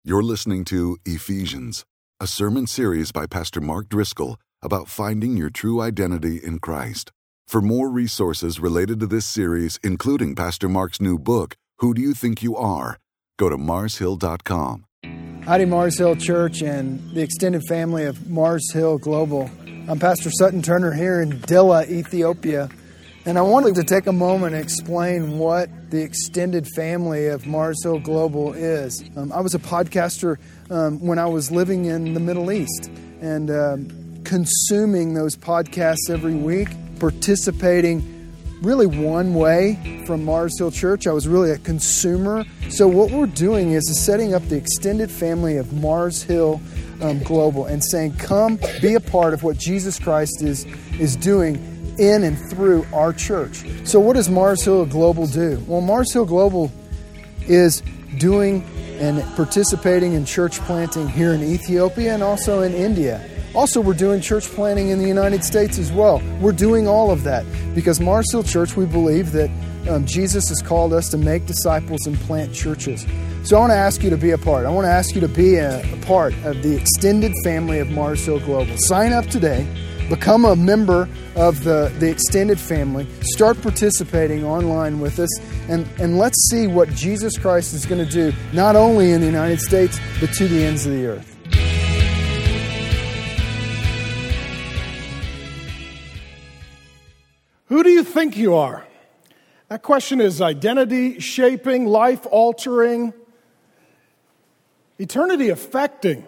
You're listening to Ephesians, a sermon series by Pastor Mark Driscoll about finding your true identity in Christ. For more resources related to this series, including Pastor Mark's new book, Who Do You Think You Are?, go to marshill.com. Howdy, Mars Hill Church and the extended family of Mars Hill Global. I'm Pastor Sutton Turner here in Dilla, Ethiopia. And I wanted to take a moment and explain what the extended family of Mars Hill Global is. I was a podcaster when I was living in the Middle East and consuming those podcasts every week, participating really one way from Mars Hill Church. I was really a consumer. So what we're doing is setting up the extended family of Mars Hill Global and saying, come be a part of what Jesus Christ is doing in and through our church. So what does Mars Hill Global do? Well, Mars Hill Global is doing and participating in church planting here in Ethiopia and also in India. Also, we're doing church planting in the United States as well. We're doing all of that because Mars Hill Church, we believe that Jesus has called us to make disciples and plant churches. So I want to ask you to be a part. I want to ask you to be a part of the extended family of Mars Hill Global. Sign up today. Become a member of the extended family. Start participating online with us. And let's see what Jesus Christ is going to do, not only in the United States, but to the ends of the earth. Who do you think you are? That question is identity shaping, life altering, eternity affecting.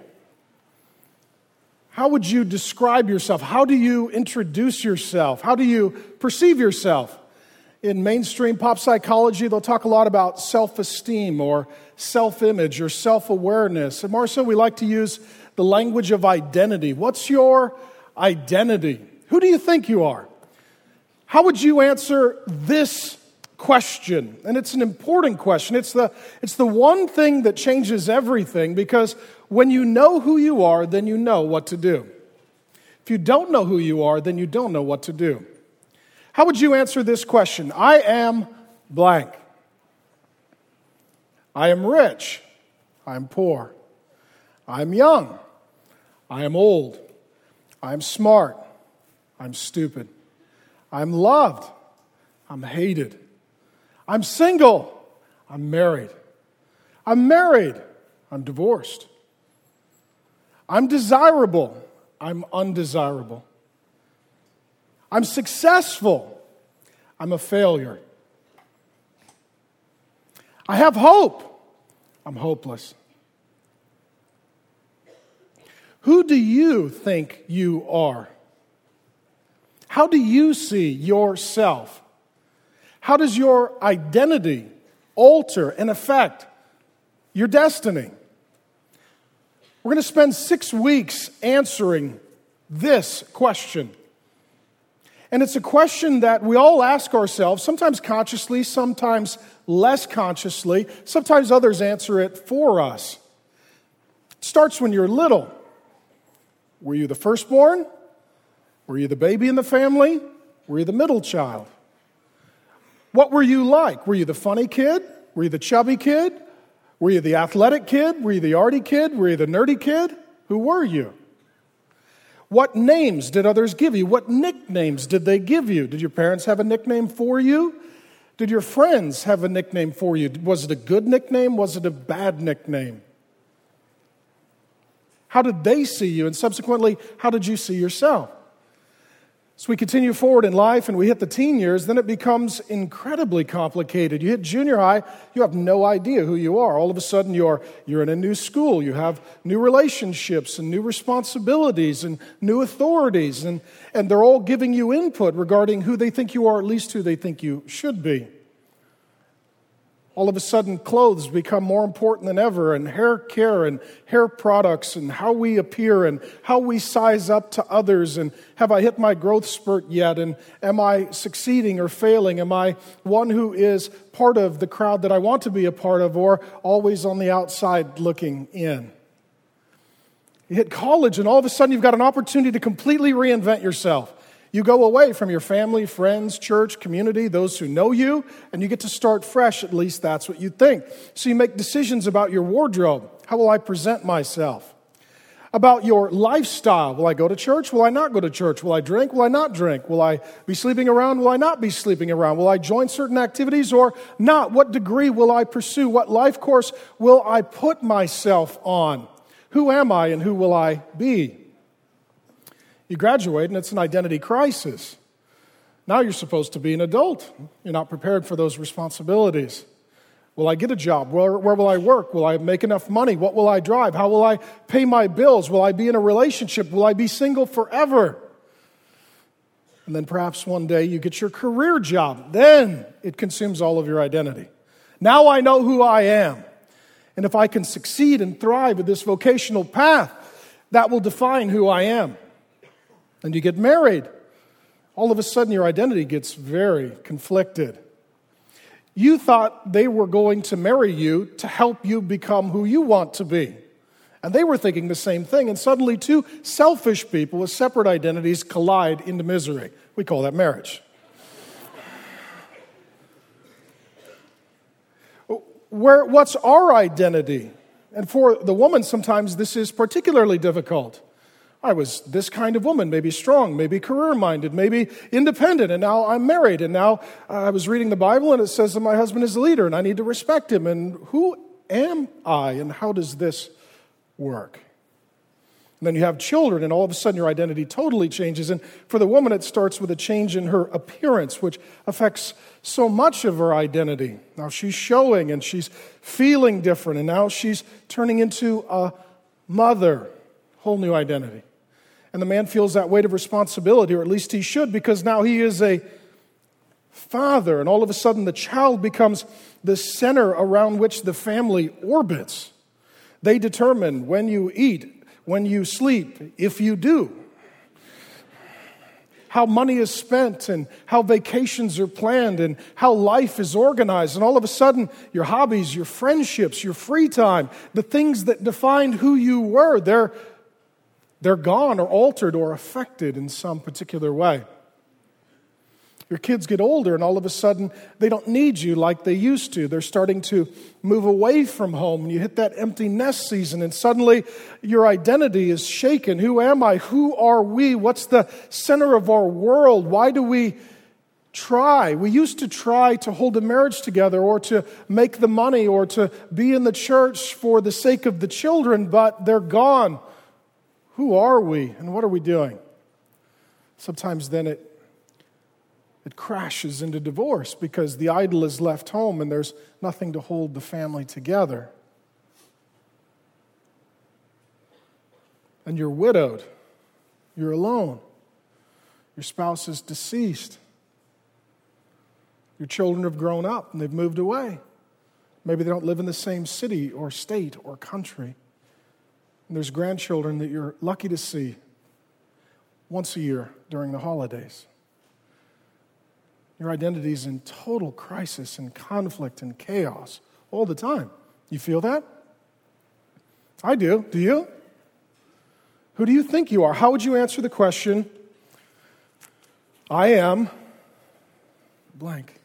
How would you describe yourself? How do you introduce yourself? How do you perceive yourself? In mainstream pop psychology, they'll talk a lot about self-esteem or self-image or self-awareness. At Mars Hill, we like to use the language of identity. What's your identity? Who do you think you are? How would you answer this question? And it's an important question. It's the one thing that changes everything, because when you know who you are, then you know what to do. If you don't know who you are, then you don't know what to do. How would you answer this question? I am blank. I am rich. I am poor. I am young. I am old. I am smart. I'm stupid. I'm loved. I'm hated. I'm single. I'm married. I'm married. I'm divorced. I'm desirable. I'm undesirable. I'm successful. I'm a failure. I have hope. I'm hopeless. Who do you think you are? How do you see yourself? How does your identity alter and affect your destiny? We're going to spend 6 weeks answering this question. And it's a question that we all ask ourselves, sometimes consciously, sometimes less consciously. Sometimes others answer it for us. It starts when you're little. Were you the firstborn? Were you the baby in the family? Were you the middle child? What were you like? Were you the funny kid? Were you the chubby kid? Were you the athletic kid? Were you the arty kid? Were you the nerdy kid? Who were you? What names did others give you? What nicknames did they give you? Did your parents have a nickname for you? Did your friends have a nickname for you? Was it a good nickname? Was it a bad nickname? How did they see you? And subsequently, how did you see yourself? As we continue forward in life and we hit the teen years, then it becomes incredibly complicated. You hit junior high, you have no idea who you are. All of a sudden, you're in a new school. You have new relationships and new responsibilities and new authorities. And they're all giving you input regarding who they think you are, at least who they think you should be. All of a sudden, clothes become more important than ever, and hair care and hair products and how we appear and how we size up to others, and have I hit my growth spurt yet, and am I succeeding or failing? Am I one who is part of the crowd that I want to be a part of, or always on the outside looking in? You hit college and all of a sudden you've got an opportunity to completely reinvent yourself. You go away from your family, friends, church, community, those who know you, and you get to start fresh. At least that's what you think. So you make decisions about your wardrobe. How will I present myself? About your lifestyle. Will I go to church? Will I not go to church? Will I drink? Will I not drink? Will I be sleeping around? Will I not be sleeping around? Will I join certain activities or not? What degree will I pursue? What life course will I put myself on? Who am I and who will I be? You graduate and it's an identity crisis. Now you're supposed to be an adult. You're not prepared for those responsibilities. Will I get a job? Where will I work? Will I make enough money? What will I drive? How will I pay my bills? Will I be in a relationship? Will I be single forever? And then perhaps one day you get your career job. Then it consumes all of your identity. Now I know who I am. And if I can succeed and thrive with this vocational path, that will define who I am. And you get married. All of a sudden your identity gets very conflicted. You thought they were going to marry you to help you become who you want to be. And they were thinking the same thing. And suddenly two selfish people with separate identities collide into misery. We call that marriage. What's our identity? And for the woman, sometimes this is particularly difficult. I was this kind of woman, maybe strong, maybe career-minded, maybe independent, and now I'm married, and now I was reading the Bible, and it says that my husband is a leader, and I need to respect him, and who am I, and how does this work? And then you have children, and all of a sudden your identity totally changes, and for the woman it starts with a change in her appearance, which affects so much of her identity. Now she's showing, and she's feeling different, and now she's turning into a mother, whole new identity. And the man feels that weight of responsibility, or at least he should, because now he is a father. And all of a sudden, the child becomes the center around which the family orbits. They determine when you eat, when you sleep, if you do, how money is spent and how vacations are planned and how life is organized. And all of a sudden, your hobbies, your friendships, your free time, the things that defined who you were, they're gone or altered or affected in some particular way. Your kids get older and all of a sudden they don't need you like they used to. They're starting to move away from home and you hit that empty nest season and suddenly your identity is shaken. Who am I? Who are we? What's the center of our world? Why do we try? We used to try to hold a marriage together or to make the money or to be in the church for the sake of the children, but they're gone. Who are we and what are we doing? Sometimes then it crashes into divorce because the idol is left home and there's nothing to hold the family together. And you're widowed. You're alone. Your spouse is deceased. Your children have grown up and they've moved away. Maybe they don't live in the same city or state or country. And there's grandchildren that you're lucky to see once a year during the holidays. Your identity is in total crisis and conflict and chaos all the time. You feel that? I do. Do you? Who do you think you are? How would you answer the question, I am blank?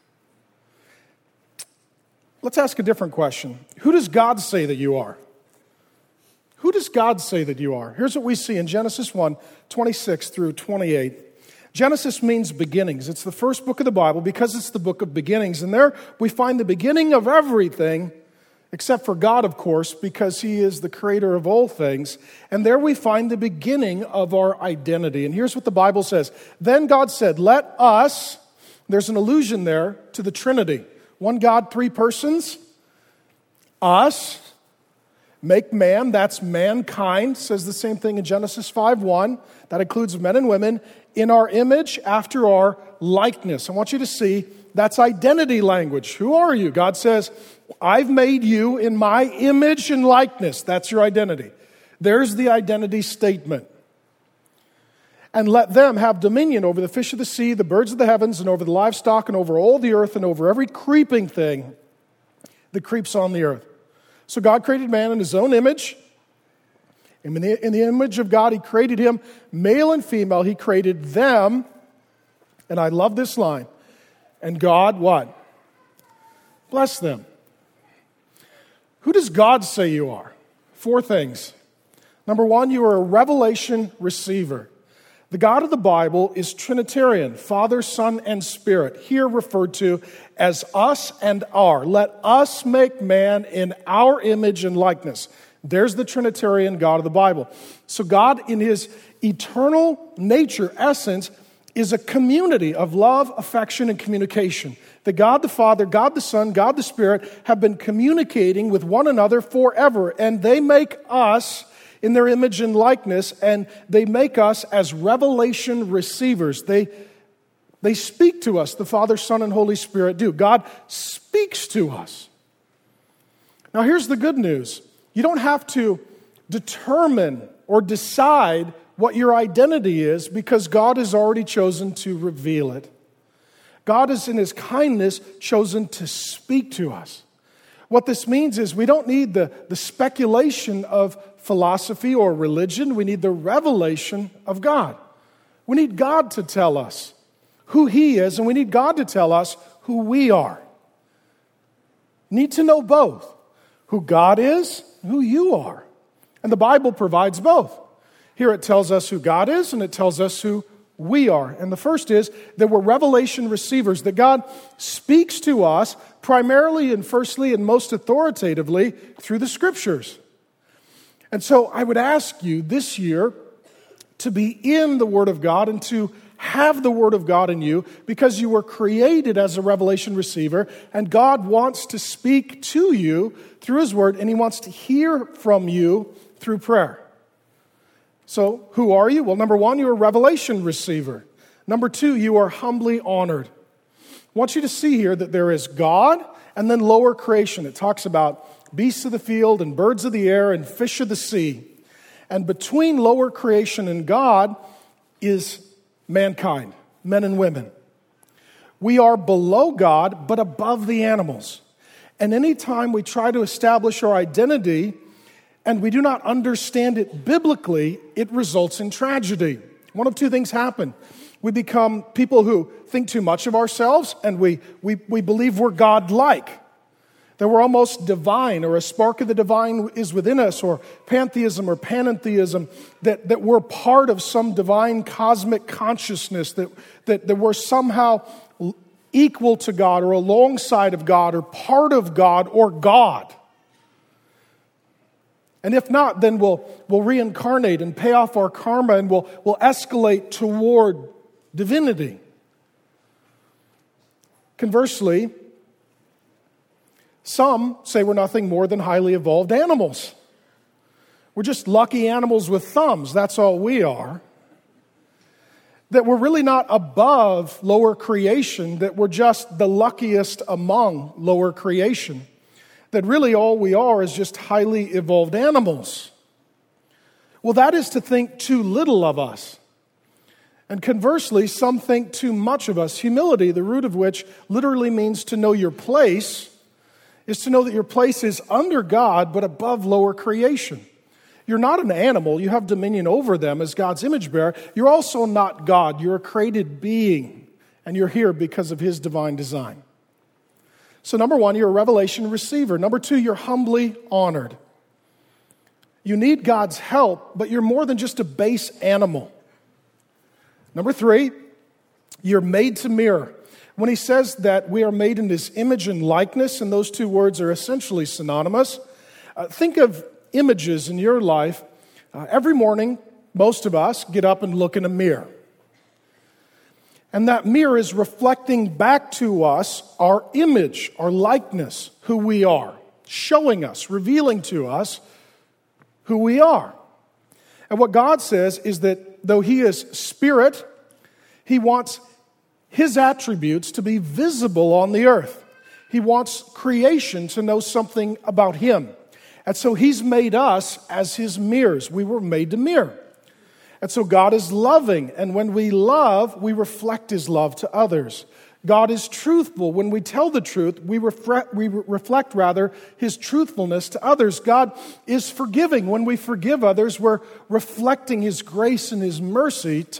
Let's ask a different question. Who does God say that you are? Who does God say that you are? Here's what we see in Genesis 1, 26 through 28. Genesis means beginnings. It's the first book of the Bible because it's the book of beginnings. And there we find the beginning of everything, except for God, of course, because He is the creator of all things. And there we find the beginning of our identity. And here's what the Bible says. Then God said, let us, there's an allusion there to the Trinity. One God, three persons, us, make man, that's mankind, says the same thing in Genesis 5:1. That includes men and women, in our image, after our likeness. I want you to see that's identity language. Who are you? God says, I've made you in my image and likeness. That's your identity. There's the identity statement. And let them have dominion over the fish of the sea, the birds of the heavens, and over the livestock, and over all the earth, and over every creeping thing that creeps on the earth. So God created man in His own image. In the image of God, He created him, male and female. He created them. And I love this line. And God, what? Bless them. Who does God say you are? 4 things. Number 1, you are a revelation receiver. The God of the Bible is Trinitarian, Father, Son, and Spirit, here referred to as us and our. Let us make man in our image and likeness. There's the Trinitarian God of the Bible. So God, in his eternal nature, essence, is a community of love, affection, and communication. That God the Father, God the Son, God the Spirit have been communicating with one another forever, and they make us in their image and likeness, and they make us as revelation receivers. They speak to us, the Father, Son, and Holy Spirit do. God speaks to us. Now here's the good news. You don't have to determine or decide what your identity is because God has already chosen to reveal it. God has in his kindness chosen to speak to us. What this means is we don't need the speculation of philosophy or religion. We need the revelation of God. We need God to tell us who he is, and we need God to tell us who we are. Need to know both, who God is and who you are. And the Bible provides both. Here it tells us who God is, and it tells us who we are. And the first is that we're revelation receivers, that God speaks to us primarily and firstly and most authoritatively through the Scriptures. And so I would ask you this year to be in the Word of God and to have the Word of God in you because you were created as a revelation receiver, and God wants to speak to you through his Word, and he wants to hear from you through prayer. So, who are you? Well, number 1, you're a revelation receiver. Number 2, you are humbly honored. I want you to see here that there is God and then lower creation. It talks about beasts of the field and birds of the air and fish of the sea. And between lower creation and God is mankind, men and women. We are below God, but above the animals. And anytime we try to establish our identity and we do not understand it biblically, it results in tragedy. One of 2 things happen. We become people who think too much of ourselves, and we believe we're God-like, that we're almost divine, or a spark of the divine is within us, or pantheism or panentheism, that we're part of some divine cosmic consciousness, that we're somehow equal to God, or alongside of God, or part of God, or God. And if not, then we'll reincarnate and pay off our karma, and we'll escalate toward divinity. Conversely, some say we're nothing more than highly evolved animals. We're just lucky animals with thumbs. That's all we are. That we're really not above lower creation, that we're just the luckiest among lower creation. That really all we are is just highly evolved animals. Well, that is to think too little of us. And conversely, some think too much of us. Humility, the root of which literally means to know your place, is to know that your place is under God, but above lower creation. You're not an animal. You have dominion over them as God's image bearer. You're also not God. You're a created being, and you're here because of his divine design. So number 1, you're a revelation receiver. Number 2, you're humbly honored. You need God's help, but you're more than just a base animal. Number 3, you're made to mirror. When he says that we are made in his image and likeness, and those 2 words are essentially synonymous, think of images in your life. Every morning, most of us get up and look in a mirror. And that mirror is reflecting back to us our image, our likeness, who we are, showing us, revealing to us who we are. And what God says is that though he is spirit, he wants his attributes to be visible on the earth. He wants creation to know something about him. And so he's made us as his mirrors. We were made to mirror. And so God is loving, and when we love, we reflect his love to others. God is truthful. When we tell the truth, we reflect his truthfulness to others. God is forgiving. When we forgive others, we're reflecting his grace and his mercy to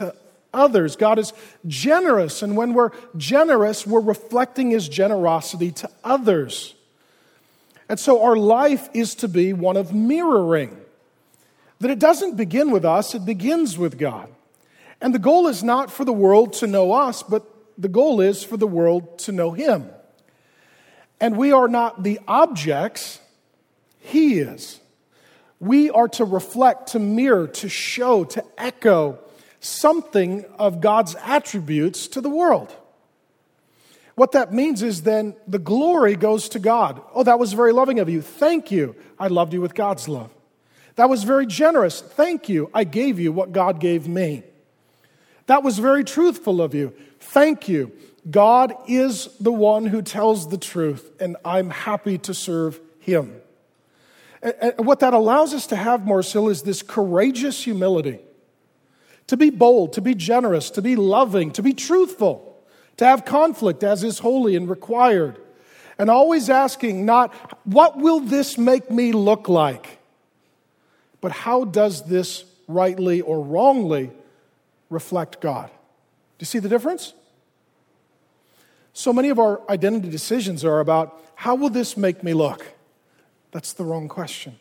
others. God is generous, and when we're generous, we're reflecting His generosity to others. And so our life is to be one of mirroring. That it doesn't begin with us, it begins with God. And the goal is not for the world to know us, but the goal is for the world to know Him. And we are not the objects, He is. We are to reflect, to mirror, to show, to echo something of God's attributes to the world. What that means is then the glory goes to God. Oh, that was very loving of you. Thank you. I loved you with God's love. That was very generous. Thank you. I gave you what God gave me. That was very truthful of you. Thank you. God is the one who tells the truth, and I'm happy to serve Him. And what that allows us to have, Mars Hill, is this courageous humility. To be bold, to be generous, to be loving, to be truthful, to have conflict as is holy and required. And always asking not, what will this make me look like? But how does this rightly or wrongly reflect God? Do you see the difference? So many of our identity decisions are about, how will this make me look? That's the wrong question.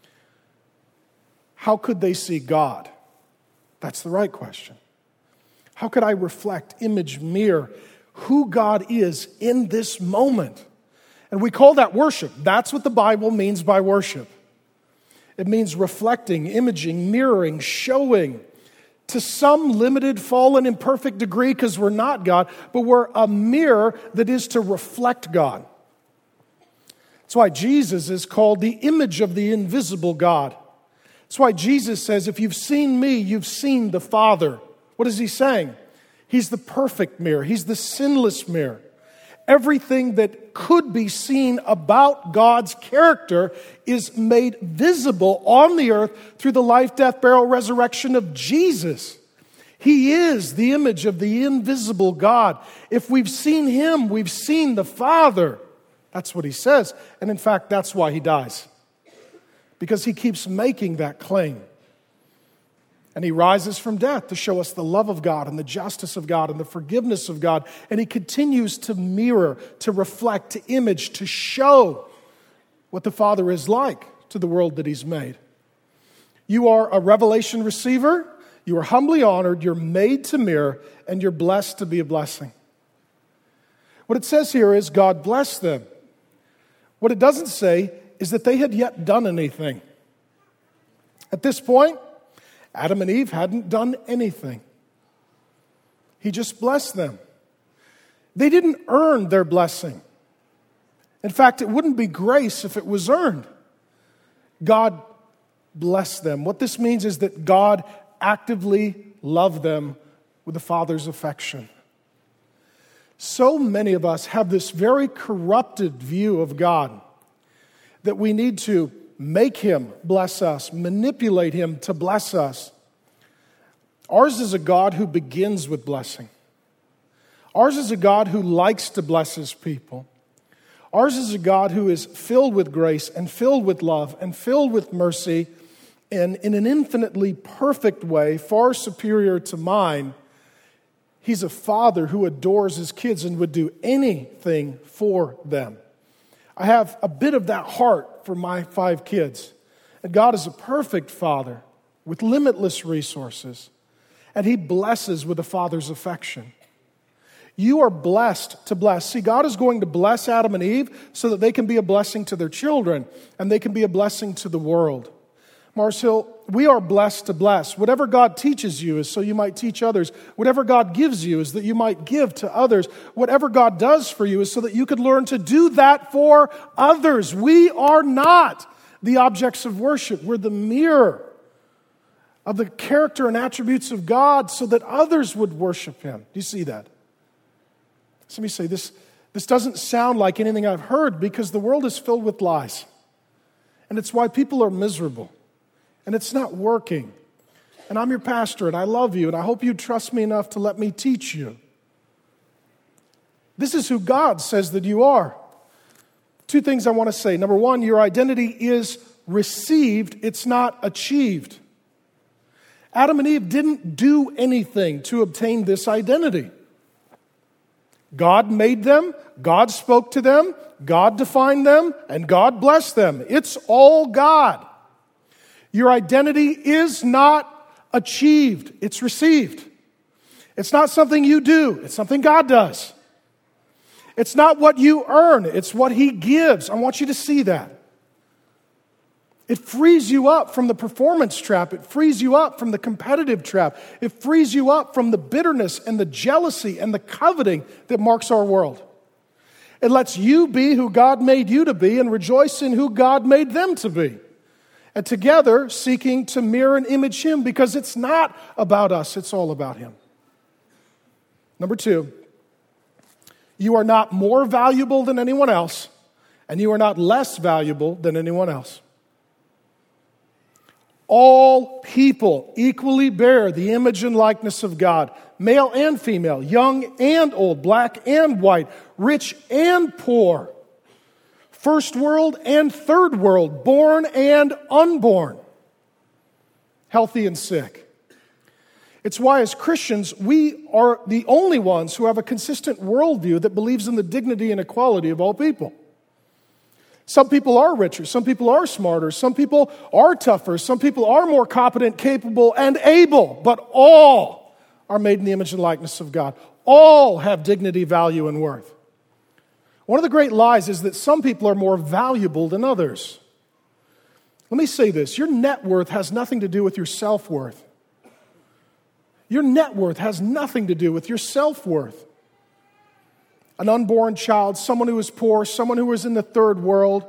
How could they see God? That's the right question. How could I reflect, image, mirror who God is in this moment? And we call that worship. That's what the Bible means by worship. It means reflecting, imaging, mirroring, showing to some limited, fallen, imperfect degree, because we're not God, but we're a mirror that is to reflect God. That's why Jesus is called the image of the invisible God. That's why Jesus says, if you've seen me, you've seen the Father. What is He saying? He's the perfect mirror. He's the sinless mirror. Everything that could be seen about God's character is made visible on the earth through the life, death, burial, resurrection of Jesus. He is the image of the invisible God. If we've seen Him, we've seen the Father. That's what He says. And in fact, that's why He dies. Because He keeps making that claim. And He rises from death to show us the love of God and the justice of God and the forgiveness of God. And He continues to mirror, to reflect, to image, to show what the Father is like to the world that He's made. You are a revelation receiver. You are humbly honored. You're made to mirror. And you're blessed to be a blessing. What it says here is God blessed them. What it doesn't say is that they had yet done anything. At this point, Adam and Eve hadn't done anything. He just blessed them. They didn't earn their blessing. In fact, it wouldn't be grace if it was earned. God blessed them. What this means is that God actively loved them with the Father's affection. So many of us have this very corrupted view of God that we need to make Him bless us, manipulate Him to bless us. Ours is a God who begins with blessing. Ours is a God who likes to bless His people. Ours is a God who is filled with grace and filled with love and filled with mercy, and in an infinitely perfect way, far superior to mine. He's a father who adores his kids and would do anything for them. I have a bit of that heart for my 5 kids. And God is a perfect father with limitless resources. And He blesses with a father's affection. You are blessed to bless. See, God is going to bless Adam and Eve so that they can be a blessing to their children and they can be a blessing to the world. Mars Hill, we are blessed to bless. Whatever God teaches you is so you might teach others. Whatever God gives you is that you might give to others. Whatever God does for you is so that you could learn to do that for others. We are not the objects of worship. We're the mirror of the character and attributes of God so that others would worship Him. Do you see that? So let me say, this doesn't sound like anything I've heard, because the world is filled with lies. And it's why people are miserable. And it's not working. And I'm your pastor, and I love you, and I hope you trust me enough to let me teach you. This is who God says that you are. 2 things I want to say. Number 1, your identity is received, it's not achieved. Adam and Eve didn't do anything to obtain this identity. God made them, God spoke to them, God defined them, and God blessed them. It's all God. Your identity is not achieved, it's received. It's not something you do, it's something God does. It's not what you earn, it's what He gives. I want you to see that. It frees you up from the performance trap. It frees you up from the competitive trap. It frees you up from the bitterness and the jealousy and the coveting that marks our world. It lets you be who God made you to be and rejoice in who God made them to be. And together, seeking to mirror and image Him, because it's not about us, it's all about Him. Number 2, you are not more valuable than anyone else, and you are not less valuable than anyone else. All people equally bear the image and likeness of God, male and female, young and old, black and white, rich and poor, first world and third world, born and unborn, healthy and sick. It's why as Christians, we are the only ones who have a consistent worldview that believes in the dignity and equality of all people. Some people are richer, some people are smarter, some people are tougher, some people are more competent, capable, and able, but all are made in the image and likeness of God. All have dignity, value, and worth. One of the great lies is that some people are more valuable than others. Let me say this, your net worth has nothing to do with your self-worth. Your net worth has nothing to do with your self-worth. An unborn child, someone who is poor, someone who is in the third world,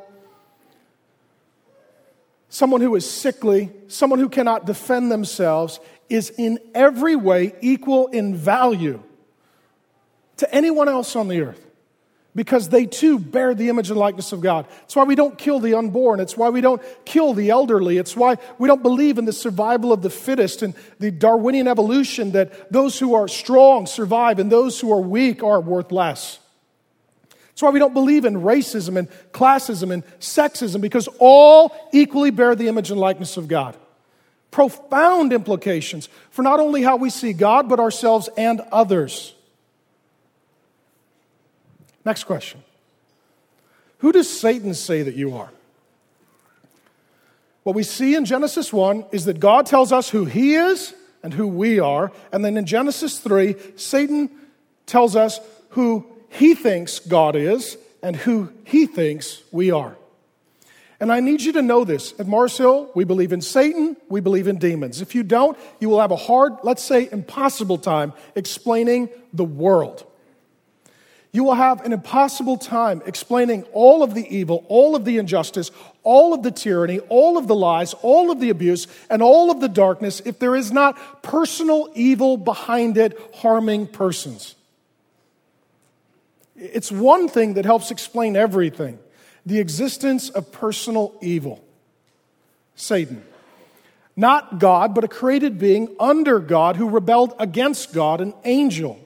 someone who is sickly, someone who cannot defend themselves, is in every way equal in value to anyone else on the earth, because they too bear the image and likeness of God. It's why we don't kill the unborn. It's why we don't kill the elderly. It's why we don't believe in the survival of the fittest and the Darwinian evolution that those who are strong survive and those who are weak are worth less. It's why we don't believe in racism and classism and sexism, because all equally bear the image and likeness of God. Profound implications for not only how we see God, but ourselves and others. Next question. Who does Satan say that you are? What we see in Genesis 1 is that God tells us who He is and who we are. And then in Genesis 3, Satan tells us who he thinks God is and who he thinks we are. And I need you to know this. At Mars Hill, we believe in Satan, we believe in demons. If you don't, you will have a hard, let's say impossible time explaining the world. You will have an impossible time explaining all of the evil, all of the injustice, all of the tyranny, all of the lies, all of the abuse, and all of the darkness if there is not personal evil behind it harming persons. It's one thing that helps explain everything: the existence of personal evil. Satan. Not God, but a created being under God who rebelled against God, an angel.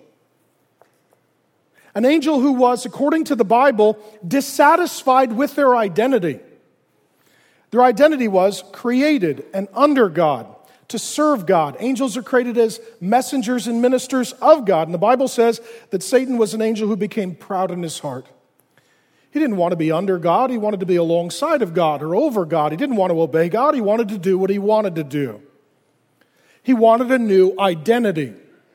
An angel who was, according to the Bible, dissatisfied with their identity. Their identity was created and under God, to serve God. Angels are created as messengers and ministers of God. And the Bible says that Satan was an angel who became proud in his heart. He didn't want to be under God. He wanted to be alongside of God or over God. He didn't want to obey God. He wanted to do what he wanted to do. He wanted a new identity.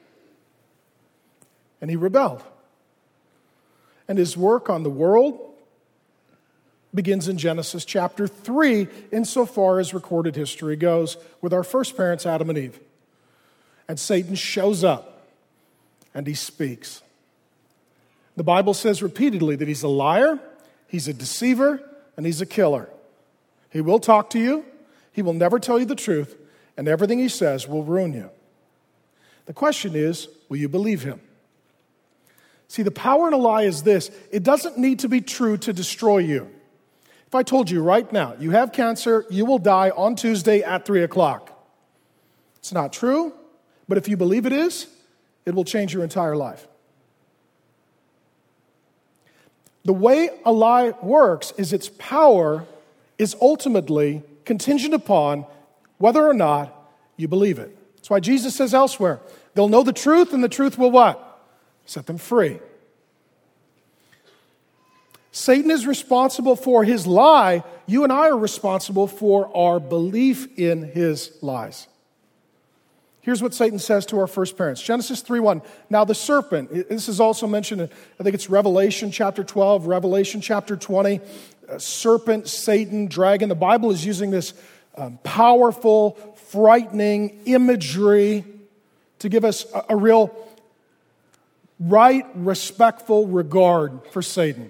And he rebelled. And his work on the world begins in Genesis chapter 3, insofar as recorded history goes, with our first parents, Adam and Eve. And Satan shows up, and he speaks. The Bible says repeatedly that he's a liar, he's a deceiver, and he's a killer. He will talk to you, he will never tell you the truth, and everything he says will ruin you. The question is, will you believe him? See, the power in a lie is this: it doesn't need to be true to destroy you. If I told you right now, you have cancer, you will die on Tuesday at 3 o'clock. It's not true, but if you believe it is, it will change your entire life. The way a lie works is its power is ultimately contingent upon whether or not you believe it. That's why Jesus says elsewhere, they'll know the truth, and the truth will what? Set them free. Satan is responsible for his lie. You and I are responsible for our belief in his lies. Here's what Satan says to our first parents. Genesis 3:1. Now the serpent, this is also mentioned in, I think it's Revelation chapter 12, Revelation chapter 20. Serpent, Satan, dragon. The Bible is using this powerful, frightening imagery to give us a real right, respectful regard for Satan.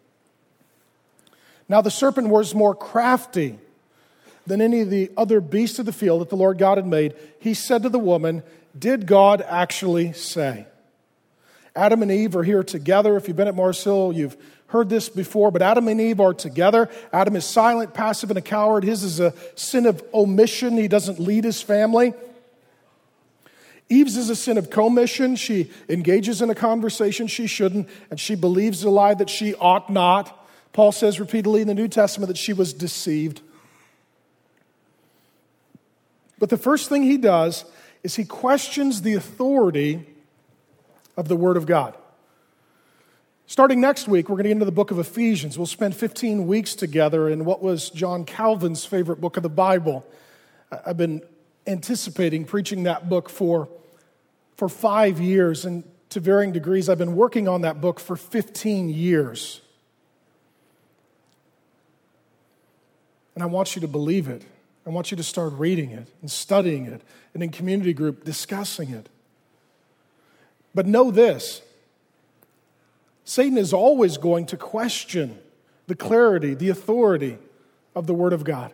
Now the serpent was more crafty than any of the other beasts of the field that the Lord God had made. He said to the woman, did God actually say? Adam and Eve are here together. If you've been at Mars Hill, you've heard this before, but Adam and Eve are together. Adam is silent, passive, and a coward. His is a sin of omission. He doesn't lead his family. Eve's is a sin of commission. She engages in a conversation she shouldn't, and she believes a lie that she ought not. Paul says repeatedly in the New Testament that she was deceived. But the first thing he does is he questions the authority of the Word of God. Starting next week, we're going to get into the book of Ephesians. We'll spend 15 weeks together in what was John Calvin's favorite book of the Bible. I've been anticipating preaching that book for 5 years, and to varying degrees, I've been working on that book for 15 years. And I want you to believe it. I want you to start reading it and studying it and in community group discussing it. But know this, Satan is always going to question the clarity, the authority of the Word of God.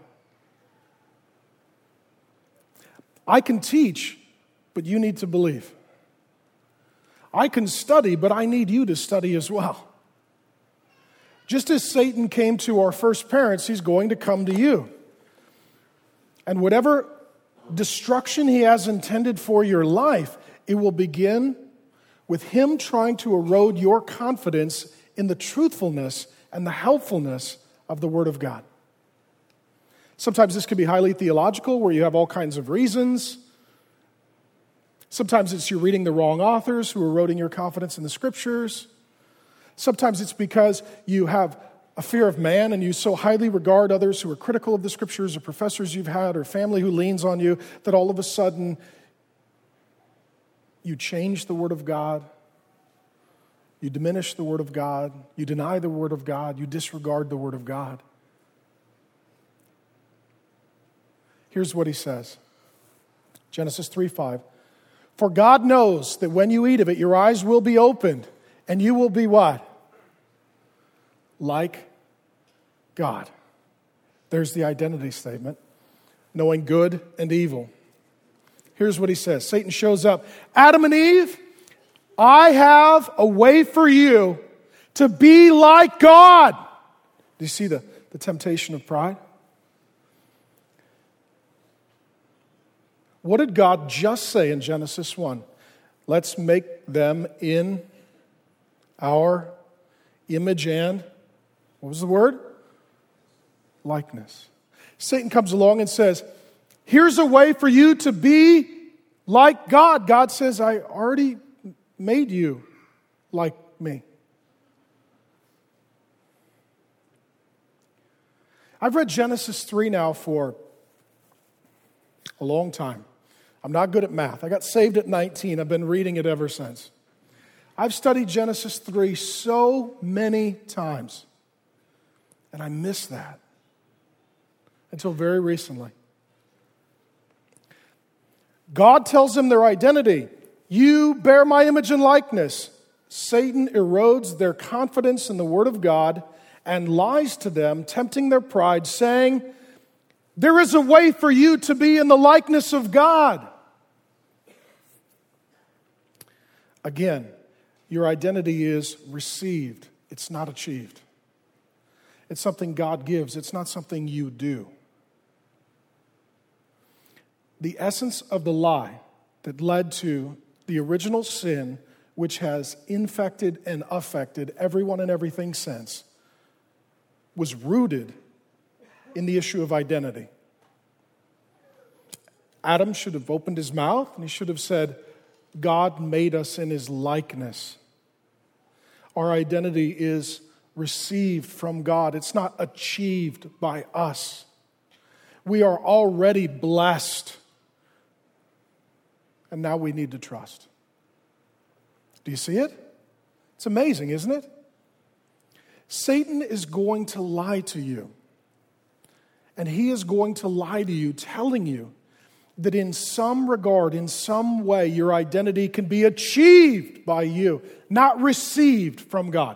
I can teach, but you need to believe. I can study, but I need you to study as well. Just as Satan came to our first parents, he's going to come to you. And whatever destruction he has intended for your life, it will begin with him trying to erode your confidence in the truthfulness and the helpfulness of the Word of God. Sometimes this can be highly theological, where you have all kinds of reasons. Sometimes it's you're reading the wrong authors who are eroding your confidence in the Scriptures. Sometimes it's because you have a fear of man and you so highly regard others who are critical of the Scriptures, or professors you've had, or family who leans on you, that all of a sudden you change the Word of God, you diminish the Word of God, you deny the Word of God, you disregard the Word of God. Here's what he says. Genesis 3:5. For God knows that when you eat of it, your eyes will be opened, and you will be what? Like God. There's the identity statement. Knowing good and evil. Here's what he says. Satan shows up. Adam and Eve, I have a way for you to be like God. Do you see the temptation of pride? What did God just say in Genesis 1? Let's make them in our image and, what was the word? Likeness. Satan comes along and says, here's a way for you to be like God. God says, I already made you like me. I've read Genesis 3 now for a long time. I'm not good at math. I got saved at 19. I've been reading it ever since. I've studied Genesis 3 so many times, and I missed that until very recently. God tells them their identity. You bear my image and likeness. Satan erodes their confidence in the Word of God and lies to them, tempting their pride, saying, there is a way for you to be in the likeness of God. Again, your identity is received. It's not achieved. It's something God gives. It's not something you do. The essence of the lie that led to the original sin, which has infected and affected everyone and everything since, was rooted in the issue of identity. Adam should have opened his mouth and he should have said, God made us in his likeness. Our identity is received from God. It's not achieved by us. We are already blessed. And now we need to trust. Do you see it? It's amazing, isn't it? Satan is going to lie to you. And he is going to lie to you, telling you that in some regard, in some way, your identity can be achieved by you, not received from God.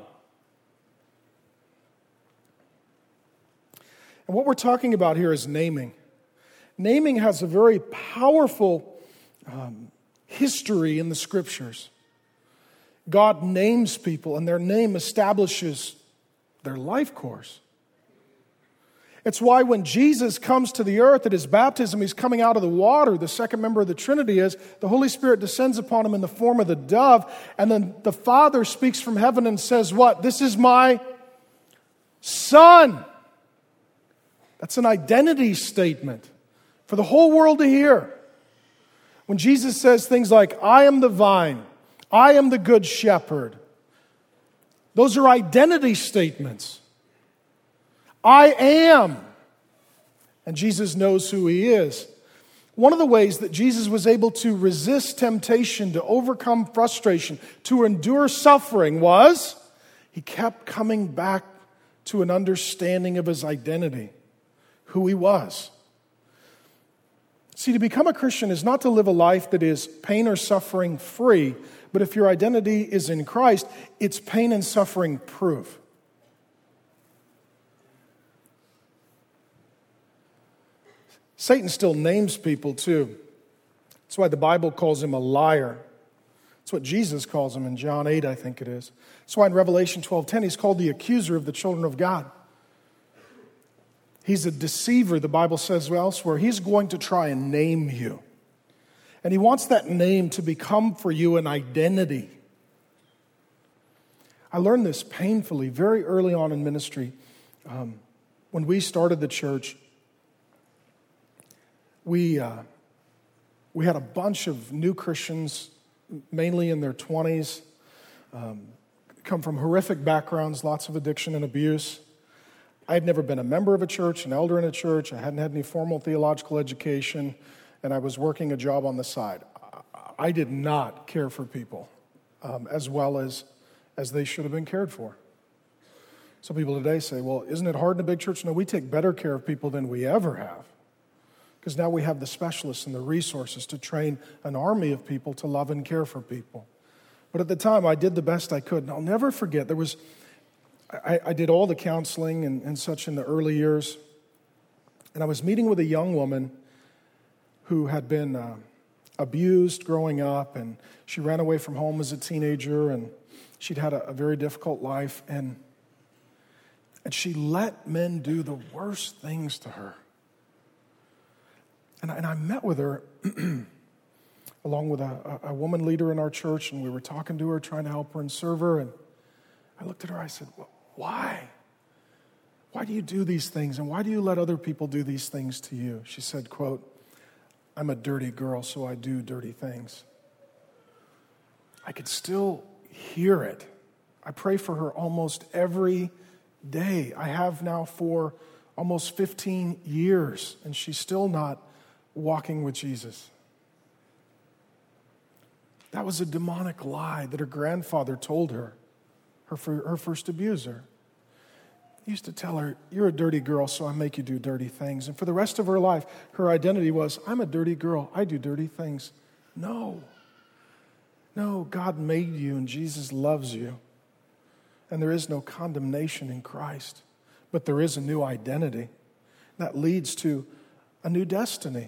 And what we're talking about here is naming. Naming has a very powerful history in the Scriptures. God names people, and their name establishes their life course. It's why when Jesus comes to the earth at his baptism, he's coming out of the water. The second member of the Trinity is the Holy Spirit descends upon him in the form of the dove. And then the Father speaks from heaven and says, what? This is my Son. That's an identity statement for the whole world to hear. When Jesus says things like, I am the vine, I am the good shepherd. Those are identity statements. I am. And Jesus knows who he is. One of the ways that Jesus was able to resist temptation, to overcome frustration, to endure suffering was he kept coming back to an understanding of his identity, who he was. See, to become a Christian is not to live a life that is pain or suffering free, but if your identity is in Christ, it's pain and suffering proof. Satan still names people too. That's why the Bible calls him a liar. That's what Jesus calls him in John 8, I think it is. That's why in Revelation 12:10, he's called the accuser of the children of God. He's a deceiver, the Bible says elsewhere. He's going to try and name you. And he wants that name to become for you an identity. I learned this painfully very early on in ministry. When we started the church, we had a bunch of new Christians, mainly in their 20s, come from horrific backgrounds, lots of addiction and abuse. I had never been a member of a church, an elder in a church. I hadn't had any formal theological education, and I was working a job on the side. I did not care for people as well as they should have been cared for. Some people today say, well, isn't it hard in a big church? No, we take better care of people than we ever have. Because now we have the specialists and the resources to train an army of people to love and care for people. But at the time, I did the best I could. And I'll never forget, I did all the counseling and such in the early years. And I was meeting with a young woman who had been abused growing up. And she ran away from home as a teenager. And she'd had a very difficult life. And she let men do the worst things to her. And I met with her along with a woman leader in our church, and we were talking to her, trying to help her and serve her. And I looked at her, I said, well, why? Why do you do these things? And why do you let other people do these things to you? She said, quote, I'm a dirty girl, so I do dirty things. I could still hear it. I pray for her almost every day. I have now for almost 15 years, and she's still not walking with Jesus. That was a demonic lie that her grandfather told her, her first abuser. He used to tell her, you're a dirty girl, so I make you do dirty things. And for the rest of her life, her identity was, I'm a dirty girl, I do dirty things. No, God made you and Jesus loves you. And there is no condemnation in Christ, but there is a new identity that leads to a new destiny.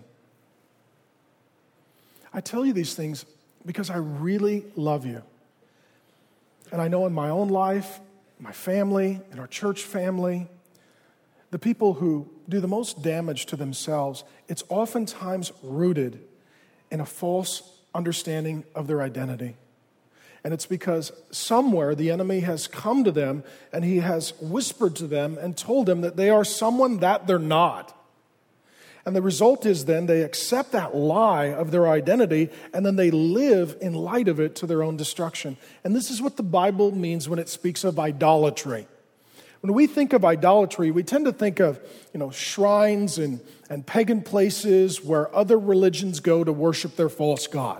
I tell you these things because I really love you. And I know in my own life, my family, in our church family, the people who do the most damage to themselves, it's oftentimes rooted in a false understanding of their identity. And it's because somewhere the enemy has come to them and he has whispered to them and told them that they are someone that they're not. And the result is then they accept that lie of their identity, and then they live in light of it to their own destruction. And this is what the Bible means when it speaks of idolatry. When we think of idolatry, we tend to think of, shrines and pagan places where other religions go to worship their false god.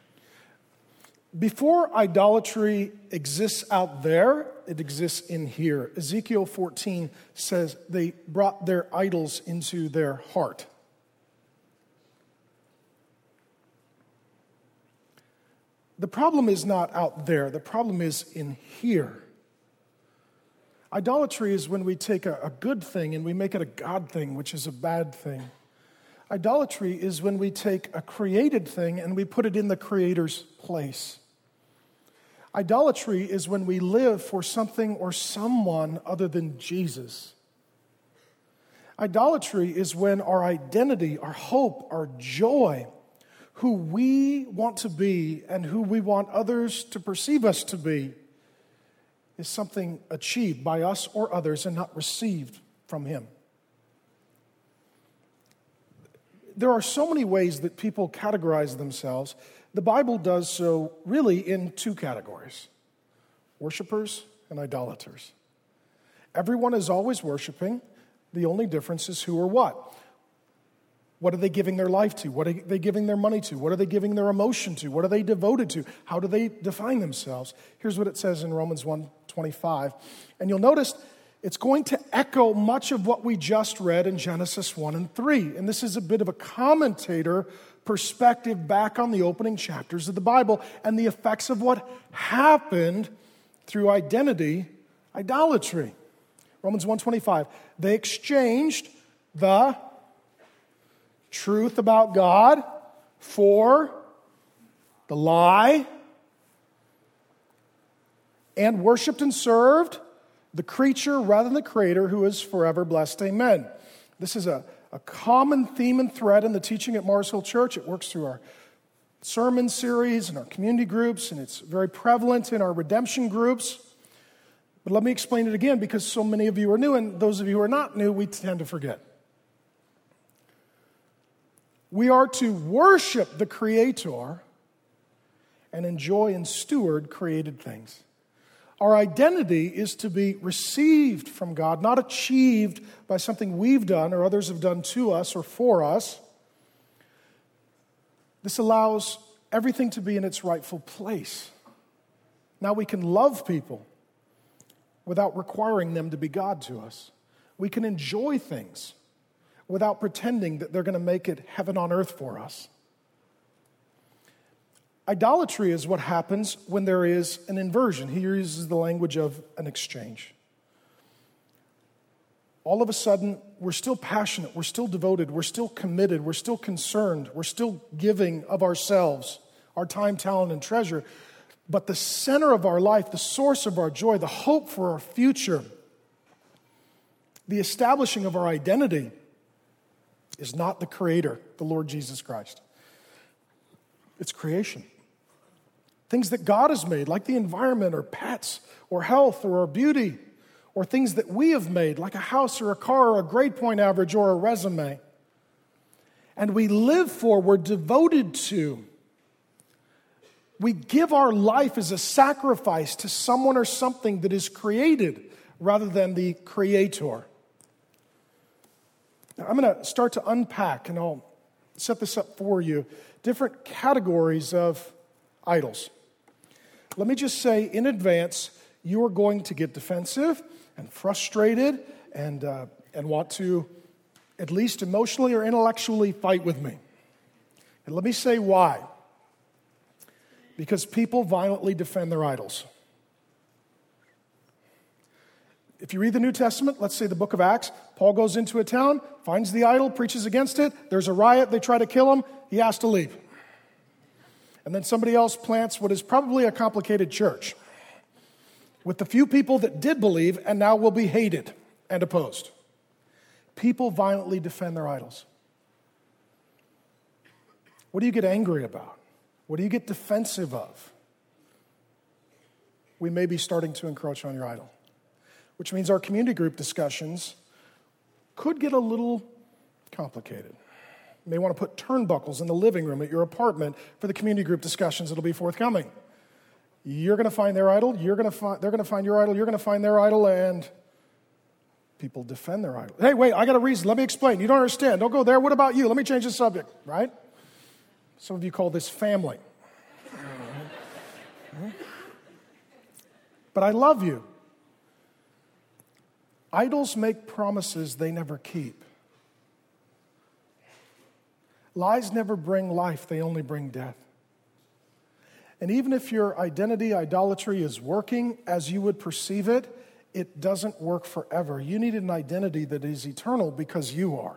Before idolatry exists out there, it exists in here. Ezekiel 14 says they brought their idols into their heart. The problem is not out there. The problem is in here. Idolatry is when we take a good thing and we make it a God thing, which is a bad thing. Idolatry is when we take a created thing and we put it in the Creator's place. Idolatry is when we live for something or someone other than Jesus. Idolatry is when our identity, our hope, our joy, who we want to be and who we want others to perceive us to be, is something achieved by us or others and not received from Him. There are so many ways that people categorize themselves. The Bible does so really in two categories: worshipers and idolaters. Everyone is always worshiping. The only difference is who or what. What are they giving their life to? What are they giving their money to? What are they giving their emotion to? What are they devoted to? How do they define themselves? Here's what it says in Romans 1:25. And you'll notice it's going to echo much of what we just read in Genesis 1 and 3. And this is a bit of a commentator perspective back on the opening chapters of the Bible and the effects of what happened through idolatry. Romans 1:25. They exchanged the truth about God for the lie, and worshiped and served the creature rather than the Creator, who is forever blessed. Amen. This is a common theme and thread in the teaching at Mars Hill Church. It works through our sermon series and our community groups, and it's very prevalent in our redemption groups. But let me explain it again, because so many of you are new, and those of you who are not new, we tend to forget. We are to worship the Creator and enjoy and steward created things. Our identity is to be received from God, not achieved by something we've done or others have done to us or for us. This allows everything to be in its rightful place. Now we can love people without requiring them to be God to us. We can enjoy things without pretending that they're going to make it heaven on earth for us. Idolatry is what happens when there is an inversion. He uses the language of an exchange. All of a sudden, we're still passionate, we're still devoted, we're still committed, we're still concerned, we're still giving of ourselves, our time, talent, and treasure. But the center of our life, the source of our joy, the hope for our future, the establishing of our identity is not the Creator, the Lord Jesus Christ. It's creation. Things that God has made, like the environment or pets or health or our beauty, or things that we have made, like a house or a car or a grade point average or a resume. And we live for, we're devoted to. We give our life as a sacrifice to someone or something that is created rather than the Creator. Now, I'm going to start to unpack, and I'll set this up for you, different categories of idols. Let me just say in advance, you are going to get defensive and frustrated and want to, at least emotionally or intellectually, fight with me. And let me say why. Because people violently defend their idols. If you read the New Testament, let's say the book of Acts, Paul goes into a town, finds the idol, preaches against it, there's a riot, they try to kill him, he has to leave. And then somebody else plants what is probably a complicated church with the few people that did believe and now will be hated and opposed. People violently defend their idols. What do you get angry about? What do you get defensive of? We may be starting to encroach on your idol, which means our community group discussions could get a little complicated. You may want to put turnbuckles in the living room at your apartment for the community group discussions that'll be forthcoming. You're going to find their idol, they're going to find your idol, you're going to find their idol, and people defend their idol. Hey, wait, I got a reason. Let me explain. You don't understand. Don't go there. What about you? Let me change the subject, right? Some of you call this family. But I love you. Idols make promises they never keep. Lies never bring life, they only bring death. And even if your identity idolatry is working as you would perceive it, it doesn't work forever. You need an identity that is eternal because you are.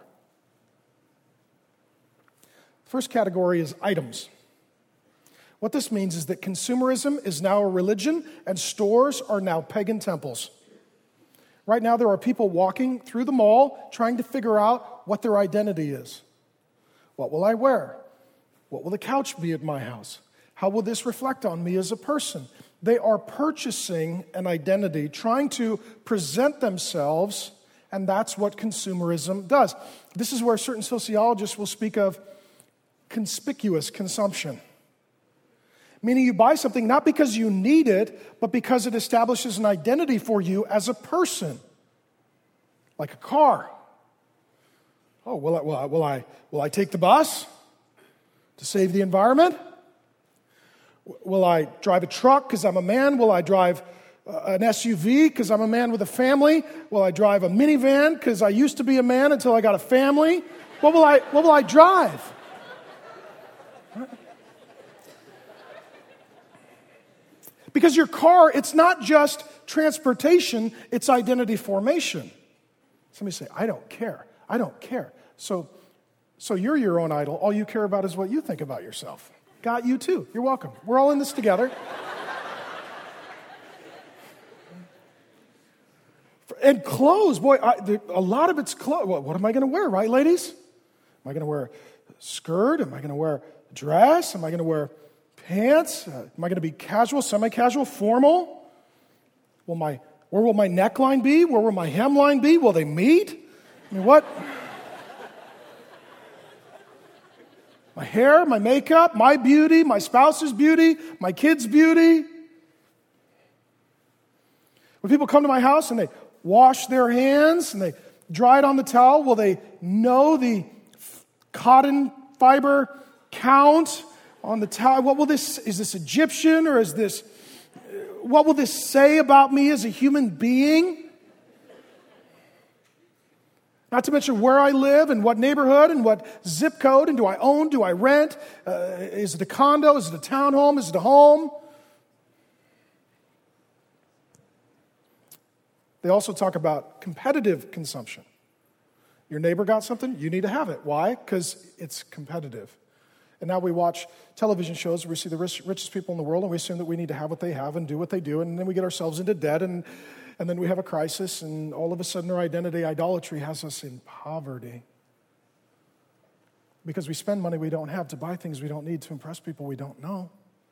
First category is items. What this means is that consumerism is now a religion and stores are now pagan temples. Right now there are people walking through the mall trying to figure out what their identity is. What will I wear? What will the couch be at my house? How will this reflect on me as a person? They are purchasing an identity, trying to present themselves, and that's what consumerism does. This is where certain sociologists will speak of conspicuous consumption. Meaning you buy something not because you need it, but because it establishes an identity for you as a person. Like a car. Oh, will I take the bus to save the environment? Will I drive a truck because I'm a man? Will I drive an SUV because I'm a man with a family? Will I drive a minivan because I used to be a man until I got a family? What will I drive? Because your car, it's not just transportation, it's identity formation. Somebody say, I don't care. I don't care. So you're your own idol. All you care about is what you think about yourself. Got you too. You're welcome. We're all in this together. And clothes, boy, a lot of it's clothes. What am I going to wear, right, ladies? Am I going to wear a skirt? Am I going to wear a dress? Am I going to wear pants? Am I going to be casual, semi-casual, formal? Where will my neckline be? Where will my hemline be? Will they meet? I mean, what? My hair, my makeup, my beauty, my spouse's beauty, my kid's beauty. When people come to my house and they wash their hands and they dry it on the towel, will they know the cotton fiber count on the towel? Is this Egyptian or what will this say about me as a human being? Not to mention where I live and what neighborhood and what zip code, and do I own, do I rent? Is it a condo? Is it a townhome? Is it a home? They also talk about competitive consumption. Your neighbor got something, you need to have it. Why? Because it's competitive. And now we watch television shows where we see the richest people in the world and we assume that we need to have what they have and do what they do, and then we get ourselves into debt and then we have a crisis, and all of a sudden our identity idolatry has us in poverty. Because we spend money we don't have to buy things we don't need to impress people we don't know.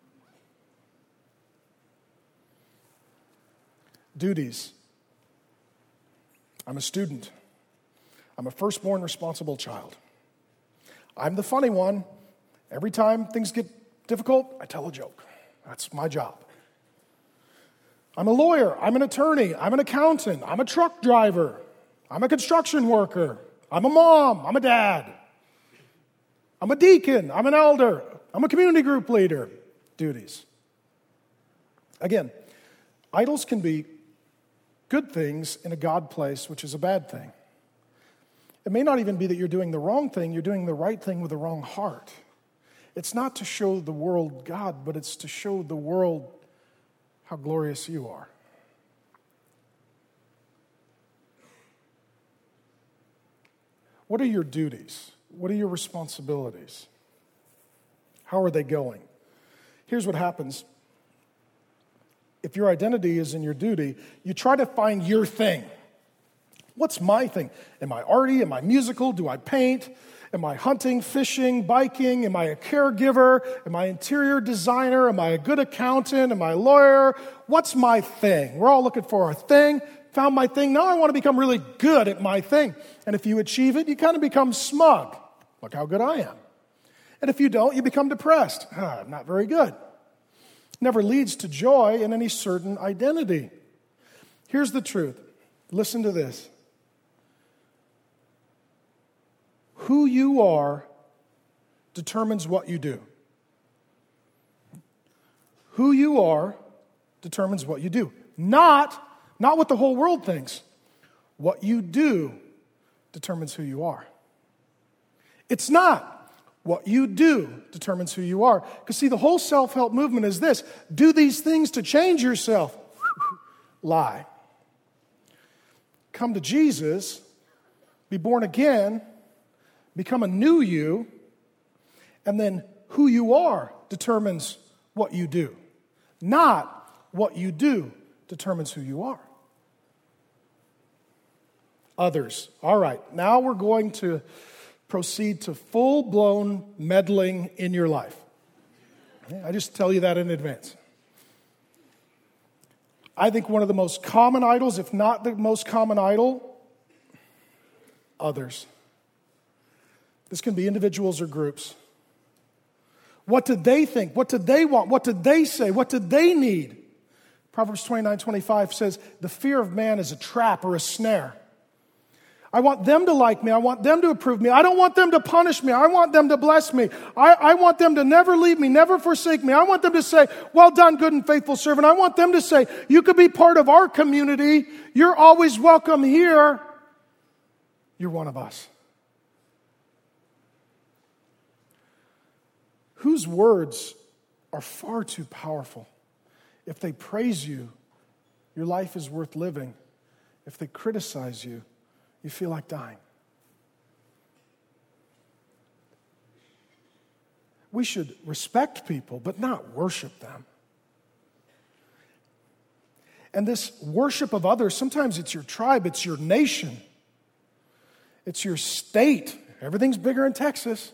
Duties. I'm a student. I'm a firstborn responsible child. I'm the funny one. Every time things get difficult, I tell a joke. That's my job. I'm a lawyer. I'm an attorney. I'm an accountant. I'm a truck driver. I'm a construction worker. I'm a mom. I'm a dad. I'm a deacon. I'm an elder. I'm a community group leader. Duties. Again, idols can be good things in a God place, which is a bad thing. It may not even be that you're doing the wrong thing. You're doing the right thing with the wrong heart. It's not to show the world God, but it's to show the world how glorious you are. What are your duties? What are your responsibilities? How are they going? Here's what happens. If your identity is in your duty, you try to find your thing. What's my thing? Am I arty? Am I musical? Do I paint? Am I hunting, fishing, biking? Am I a caregiver? Am I an interior designer? Am I a good accountant? Am I a lawyer? What's my thing? We're all looking for our thing. Found my thing. Now I want to become really good at my thing. And if you achieve it, you kind of become smug. Look how good I am. And if you don't, you become depressed. Not very good. Never leads to joy in any certain identity. Here's the truth. Listen to this. Who you are determines what you do. Who you are determines what you do. Not what the whole world thinks. What you do determines who you are. It's not what you do determines who you are. Because see, the whole self-help movement is this. Do these things to change yourself. Lie. Come to Jesus, be born again, become a new you, and then who you are determines what you do. Not what you do determines who you are. Others. All right, now we're going to proceed to full-blown meddling in your life. I just tell you that in advance. I think one of the most common idols, if not the most common idol, others. This can be individuals or groups. What did they think? What did they want? What did they say? What did they need? Proverbs 29:25 says, the fear of man is a trap or a snare. I want them to like me. I want them to approve me. I don't want them to punish me. I want them to bless me. I want them to never leave me, never forsake me. I want them to say, well done, good and faithful servant. I want them to say, you could be part of our community. You're always welcome here. You're one of us. Whose words are far too powerful. If they praise you, your life is worth living. If they criticize you, you feel like dying. We should respect people, but not worship them. And this worship of others, sometimes it's your tribe, it's your nation, it's your state. Everything's bigger in Texas.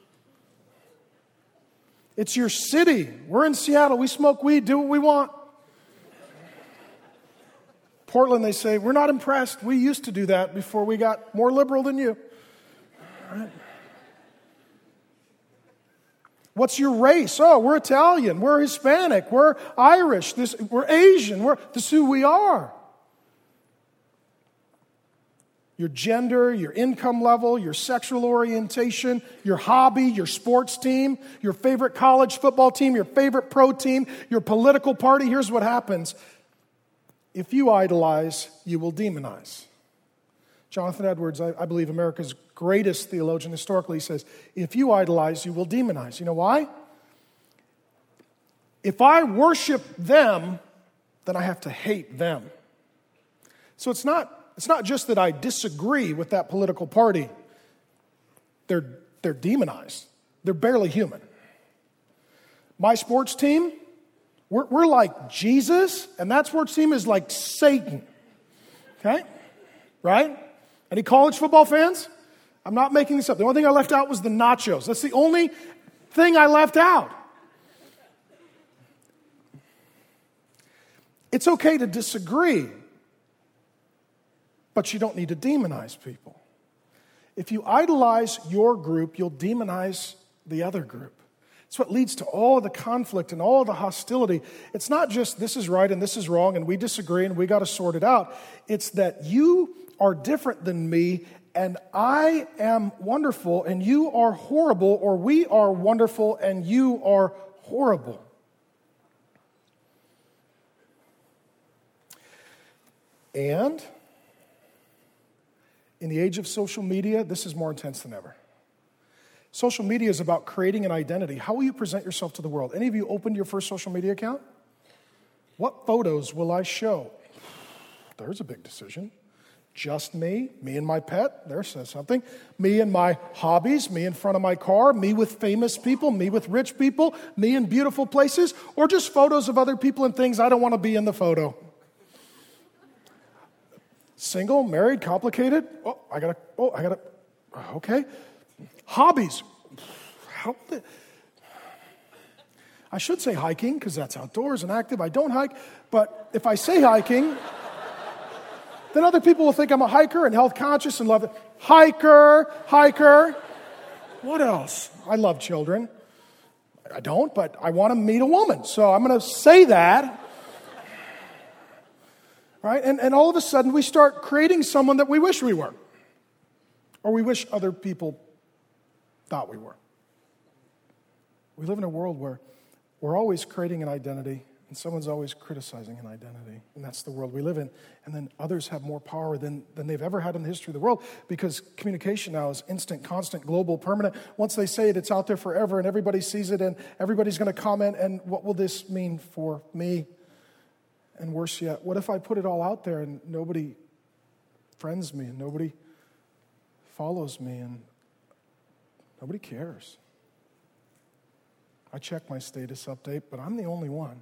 It's your city. We're in Seattle. We smoke weed, do what we want. Portland, they say, we're not impressed. We used to do that before we got more liberal than you. Right? What's your race? Oh, we're Italian. We're Hispanic. We're Irish. We're Asian. This is who we are. Your gender, your income level, your sexual orientation, your hobby, your sports team, your favorite college football team, your favorite pro team, your political party. Here's what happens. If you idolize, you will demonize. Jonathan Edwards, I believe America's greatest theologian historically, says, if you idolize, you will demonize. You know why? If I worship them, then I have to hate them. So it's not just that I disagree with that political party. They're demonized. They're barely human. My sports team, we're like Jesus, and that sports team is like Satan. Okay? Right? Any college football fans? I'm not making this up. The only thing I left out was the nachos. That's the only thing I left out. It's okay to disagree, but you don't need to demonize people. If you idolize your group, you'll demonize the other group. It's what leads to all the conflict and all the hostility. It's not just this is right and this is wrong and we disagree and we got to sort it out. It's that you are different than me and I am wonderful and you are horrible, or we are wonderful and you are horrible. And in the age of social media, this is more intense than ever. Social media is about creating an identity. How will you present yourself to the world? Any of you opened your first social media account? What photos will I show? There's a big decision. Just me and my pet, there says something. Me and my hobbies, me in front of my car, me with famous people, me with rich people, me in beautiful places, or just photos of other people and things I don't want to be in the photo. Single, married, complicated. Okay. Hobbies. I should say hiking because that's outdoors and active. I don't hike, but if I say hiking, then other people will think I'm a hiker and health conscious and love it. Hiker. What else? I love children. I don't, but I want to meet a woman. So I'm going to say that. Right? And all of a sudden we start creating someone that we wish we were. Or we wish other people thought we were. We live in a world where we're always creating an identity and someone's always criticizing an identity. And that's the world we live in. And then others have more power than they've ever had in the history of the world because communication now is instant, constant, global, permanent. Once they say it, it's out there forever and everybody sees it and everybody's going to comment. And what will this mean for me? And worse yet, what if I put it all out there and nobody friends me and nobody follows me and nobody cares? I check my status update, but I'm the only one.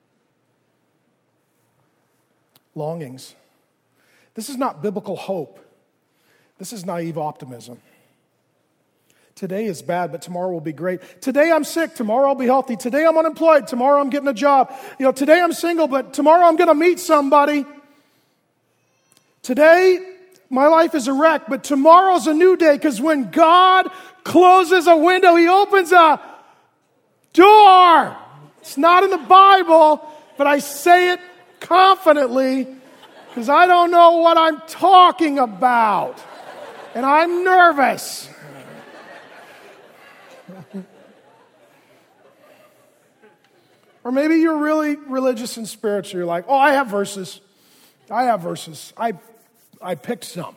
Longings. This is not biblical hope. This is naive optimism. Today is bad, but tomorrow will be great. Today I'm sick, tomorrow I'll be healthy. Today I'm unemployed, tomorrow I'm getting a job. Today I'm single, but tomorrow I'm going to meet somebody. Today my life is a wreck, but tomorrow's a new day because when God closes a window, He opens a door. It's not in the Bible, but I say it confidently because I don't know what I'm talking about. And I'm nervous. Or maybe you're really religious and spiritual. You're like, oh, I have verses. I picked some.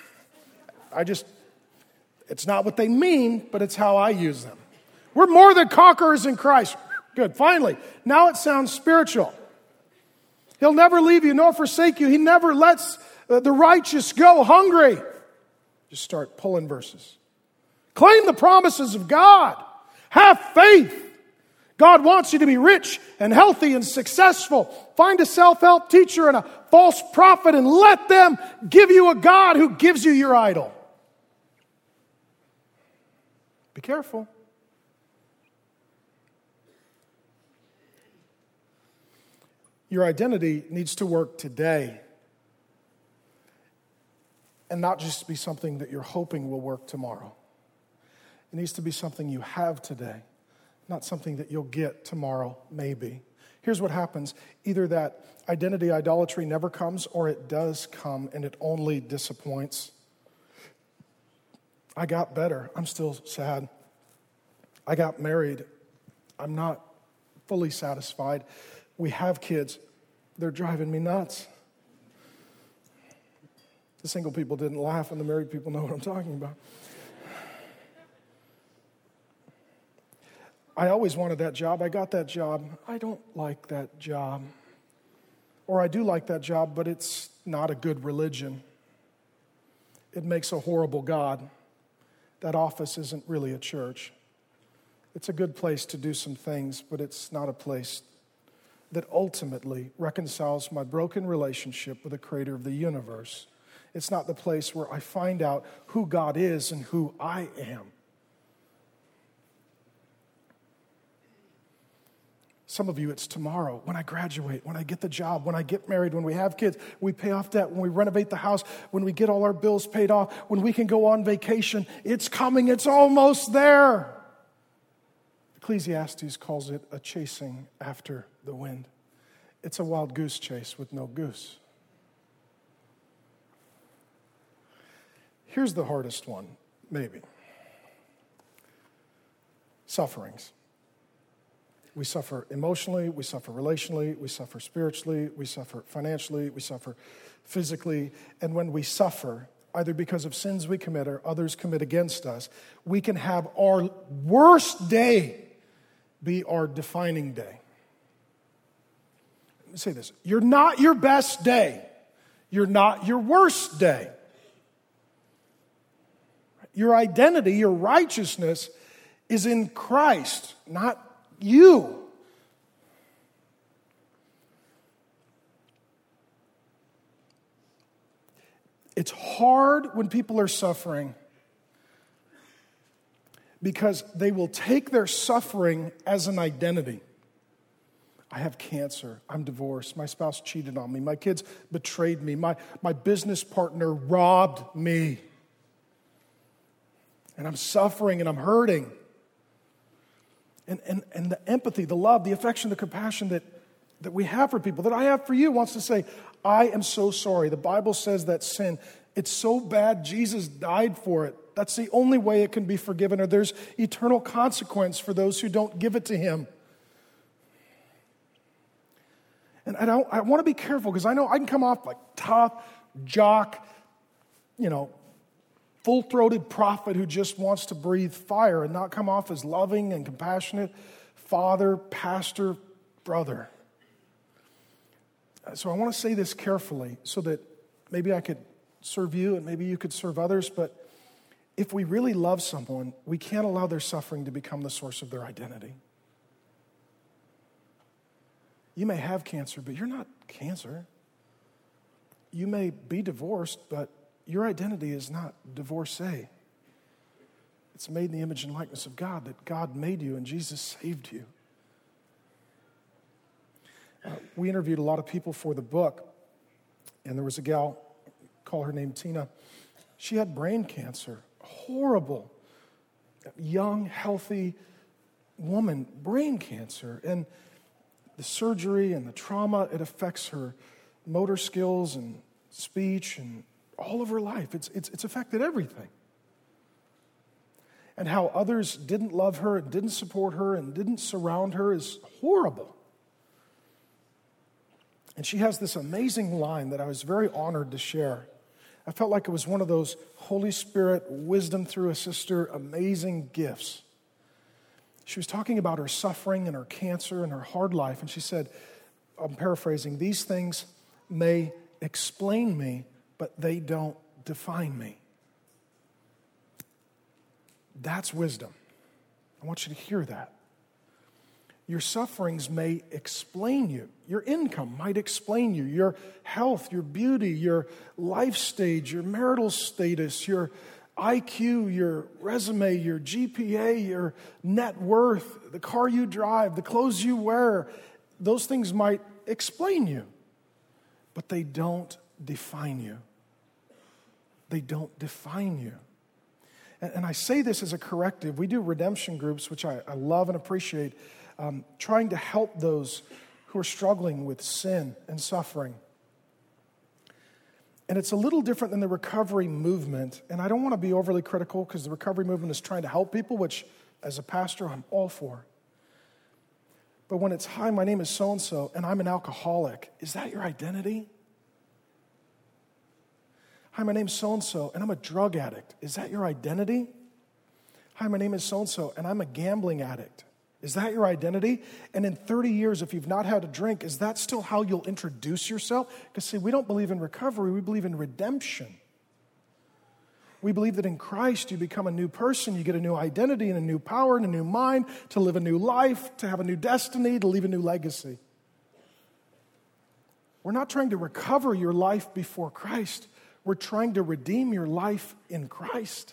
It's not what they mean, but it's how I use them. We're more than conquerors in Christ. Good, finally. Now it sounds spiritual. He'll never leave you nor forsake you. He never lets the righteous go hungry. Just start pulling verses. Claim the promises of God. Have faith. God wants you to be rich and healthy and successful. Find a self-help teacher and a false prophet and let them give you a God who gives you your idol. Be careful. Your identity needs to work today and not just be something that you're hoping will work tomorrow. It needs to be something you have today, not something that you'll get tomorrow, maybe. Here's what happens. Either that identity idolatry never comes or it does come and it only disappoints. I got better. I'm still sad. I got married. I'm not fully satisfied. We have kids. They're driving me nuts. The single people didn't laugh and the married people know what I'm talking about. I always wanted that job. I got that job. I don't like that job. Or I do like that job, but it's not a good religion. It makes a horrible God. That office isn't really a church. It's a good place to do some things, but it's not a place that ultimately reconciles my broken relationship with the creator of the universe. It's not the place where I find out who God is and who I am. Some of you, it's tomorrow, when I graduate, when I get the job, when I get married, when we have kids, we pay off debt, when we renovate the house, when we get all our bills paid off, when we can go on vacation. It's coming, it's almost there. Ecclesiastes calls it a chasing after the wind. It's a wild goose chase with no goose. Here's the hardest one, maybe. Sufferings. We suffer emotionally, we suffer relationally, we suffer spiritually, we suffer financially, we suffer physically. And when we suffer, either because of sins we commit or others commit against us, we can have our worst day be our defining day. Let me say this. You're not your best day. You're not your worst day. Your identity, your righteousness is in Christ, not you. It's hard when people are suffering because they will take their suffering as an identity. I have cancer. I'm divorced. My spouse cheated on me. My kids betrayed me. My business partner robbed me. and I'm suffering and I'm hurting. And the empathy, the love, the affection, the compassion that we have for people, that I have for you, wants to say, I am so sorry. The Bible says that sin, it's so bad, Jesus died for it. That's the only way it can be forgiven, or there's eternal consequence for those who don't give it to him. And I want to be careful, because I know I can come off like tough, jock, full-throated prophet who just wants to breathe fire and not come off as loving and compassionate father, pastor, brother. So I want to say this carefully so that maybe I could serve you and maybe you could serve others, but if we really love someone, we can't allow their suffering to become the source of their identity. You may have cancer, but you're not cancer. You may be divorced, but your identity is not divorcee. It's made in the image and likeness of God, that God made you and Jesus saved you. We interviewed a lot of people for the book, and there was a gal, call her name Tina. She had brain cancer, horrible, young, healthy woman, brain cancer. And the surgery and the trauma, it affects her motor skills and speech and all of her life. It's affected everything. And how others didn't love her and didn't support her and didn't surround her is horrible. And she has this amazing line that I was very honored to share. I felt like it was one of those Holy Spirit, wisdom through a sister, amazing gifts. She was talking about her suffering and her cancer and her hard life. And she said, I'm paraphrasing, these things may explain me, but they don't define me. That's wisdom. I want you to hear that. Your sufferings may explain you. Your income might explain you. Your health, your beauty, your life stage, your marital status, your IQ, your resume, your GPA, your net worth, the car you drive, the clothes you wear, those things might explain you, but they don't define you. They don't define you. And I say this as a corrective. We do redemption groups, which I love and appreciate, trying to help those who are struggling with sin and suffering. And it's a little different than the recovery movement. And I don't want to be overly critical because the recovery movement is trying to help people, which as a pastor, I'm all for. But when it's, hi, my name is so-and-so, and I'm an alcoholic, is that your identity? Hi, my name is so-and-so, and I'm a drug addict. Is that your identity? Hi, my name is so-and-so, and I'm a gambling addict. Is that your identity? And in 30 years, if you've not had a drink, is that still how you'll introduce yourself? Because see, we don't believe in recovery, we believe in redemption. We believe that in Christ you become a new person, you get a new identity and a new power and a new mind to live a new life, to have a new destiny, to leave a new legacy. We're not trying to recover your life before Christ. We're trying to redeem your life in Christ.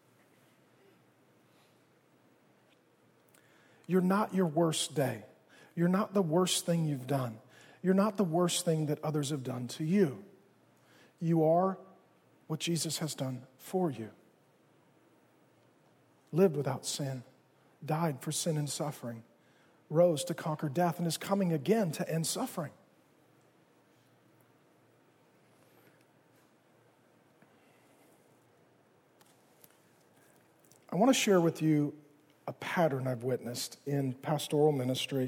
You're not your worst day. You're not the worst thing you've done. You're not the worst thing that others have done to you. You are what Jesus has done for you. Lived without sin, died for sin and suffering, rose to conquer death, and is coming again to end suffering. I want to share with you a pattern I've witnessed in pastoral ministry.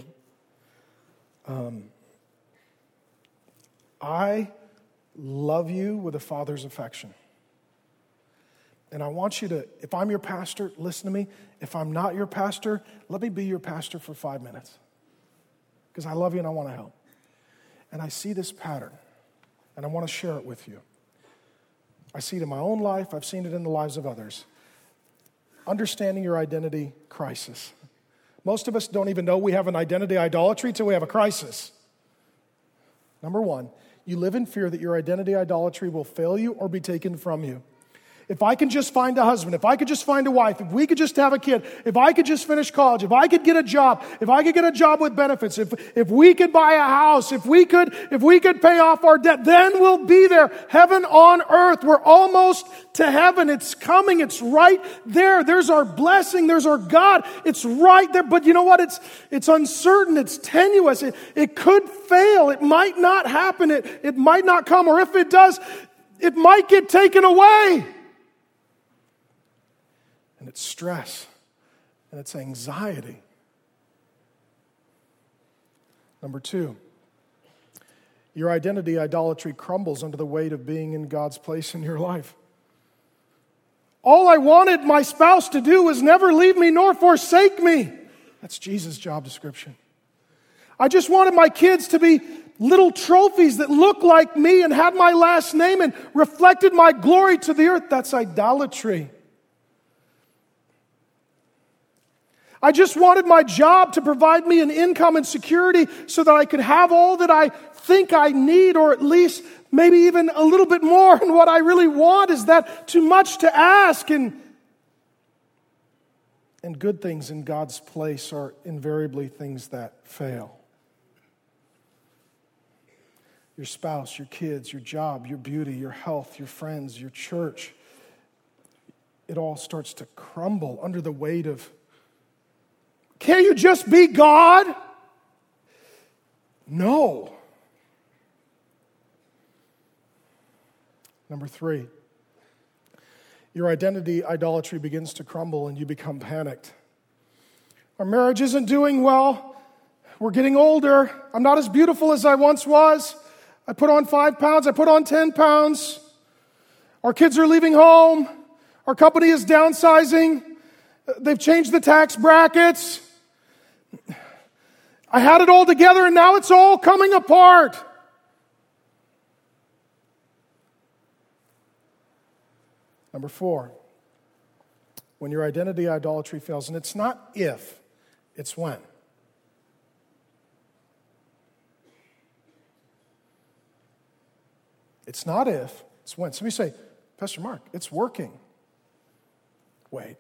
I love you with a father's affection. And I want you to, if I'm your pastor, listen to me. If I'm not your pastor, let me be your pastor for 5 minutes. Because I love you and I want to help. And I see this pattern, and I want to share it with you. I see it in my own life. I've seen it in the lives of others. Understanding your identity crisis. Most of us don't even know we have an identity idolatry till we have a crisis. Number one, you live in fear that your identity idolatry will fail you or be taken from you. If I can just find a husband, if I could just find a wife, if we could just have a kid, if I could just finish college, if I could get a job, if I could get a job with benefits, if we could buy a house, if we could pay off our debt, then we'll be there. Heaven on earth. We're almost to heaven. It's coming. It's right there. There's our blessing. There's our God. It's right there. But you know what? It's uncertain. It's tenuous. It could fail. It might not happen. It might not come. Or if it does, it might get taken away. And it's stress, and it's anxiety. Number 2, your identity idolatry crumbles under the weight of being in God's place in your life. All I wanted my spouse to do was never leave me nor forsake me. That's Jesus' job description. I just wanted my kids to be little trophies that looked like me and had my last name and reflected my glory to the earth. That's idolatry. I just wanted my job to provide me an income and security so that I could have all that I think I need, or at least maybe even a little bit more. And what I really want, is that too much to ask? And good things in God's place are invariably things that fail. Your spouse, your kids, your job, your beauty, your health, your friends, your church. It all starts to crumble under the weight of, can't you just be God? No. Number 3, your identity idolatry begins to crumble and you become panicked. Our marriage isn't doing well. We're getting older. I'm not as beautiful as I once was. I put on 5 pounds. I put on 10 pounds. Our kids are leaving home. Our company is downsizing. They've changed the tax brackets. I had it all together and now it's all coming apart. Number 4, when your identity idolatry fails, and it's not if, it's when. It's not if, it's when. Somebody say, Pastor Mark, it's working. Wait.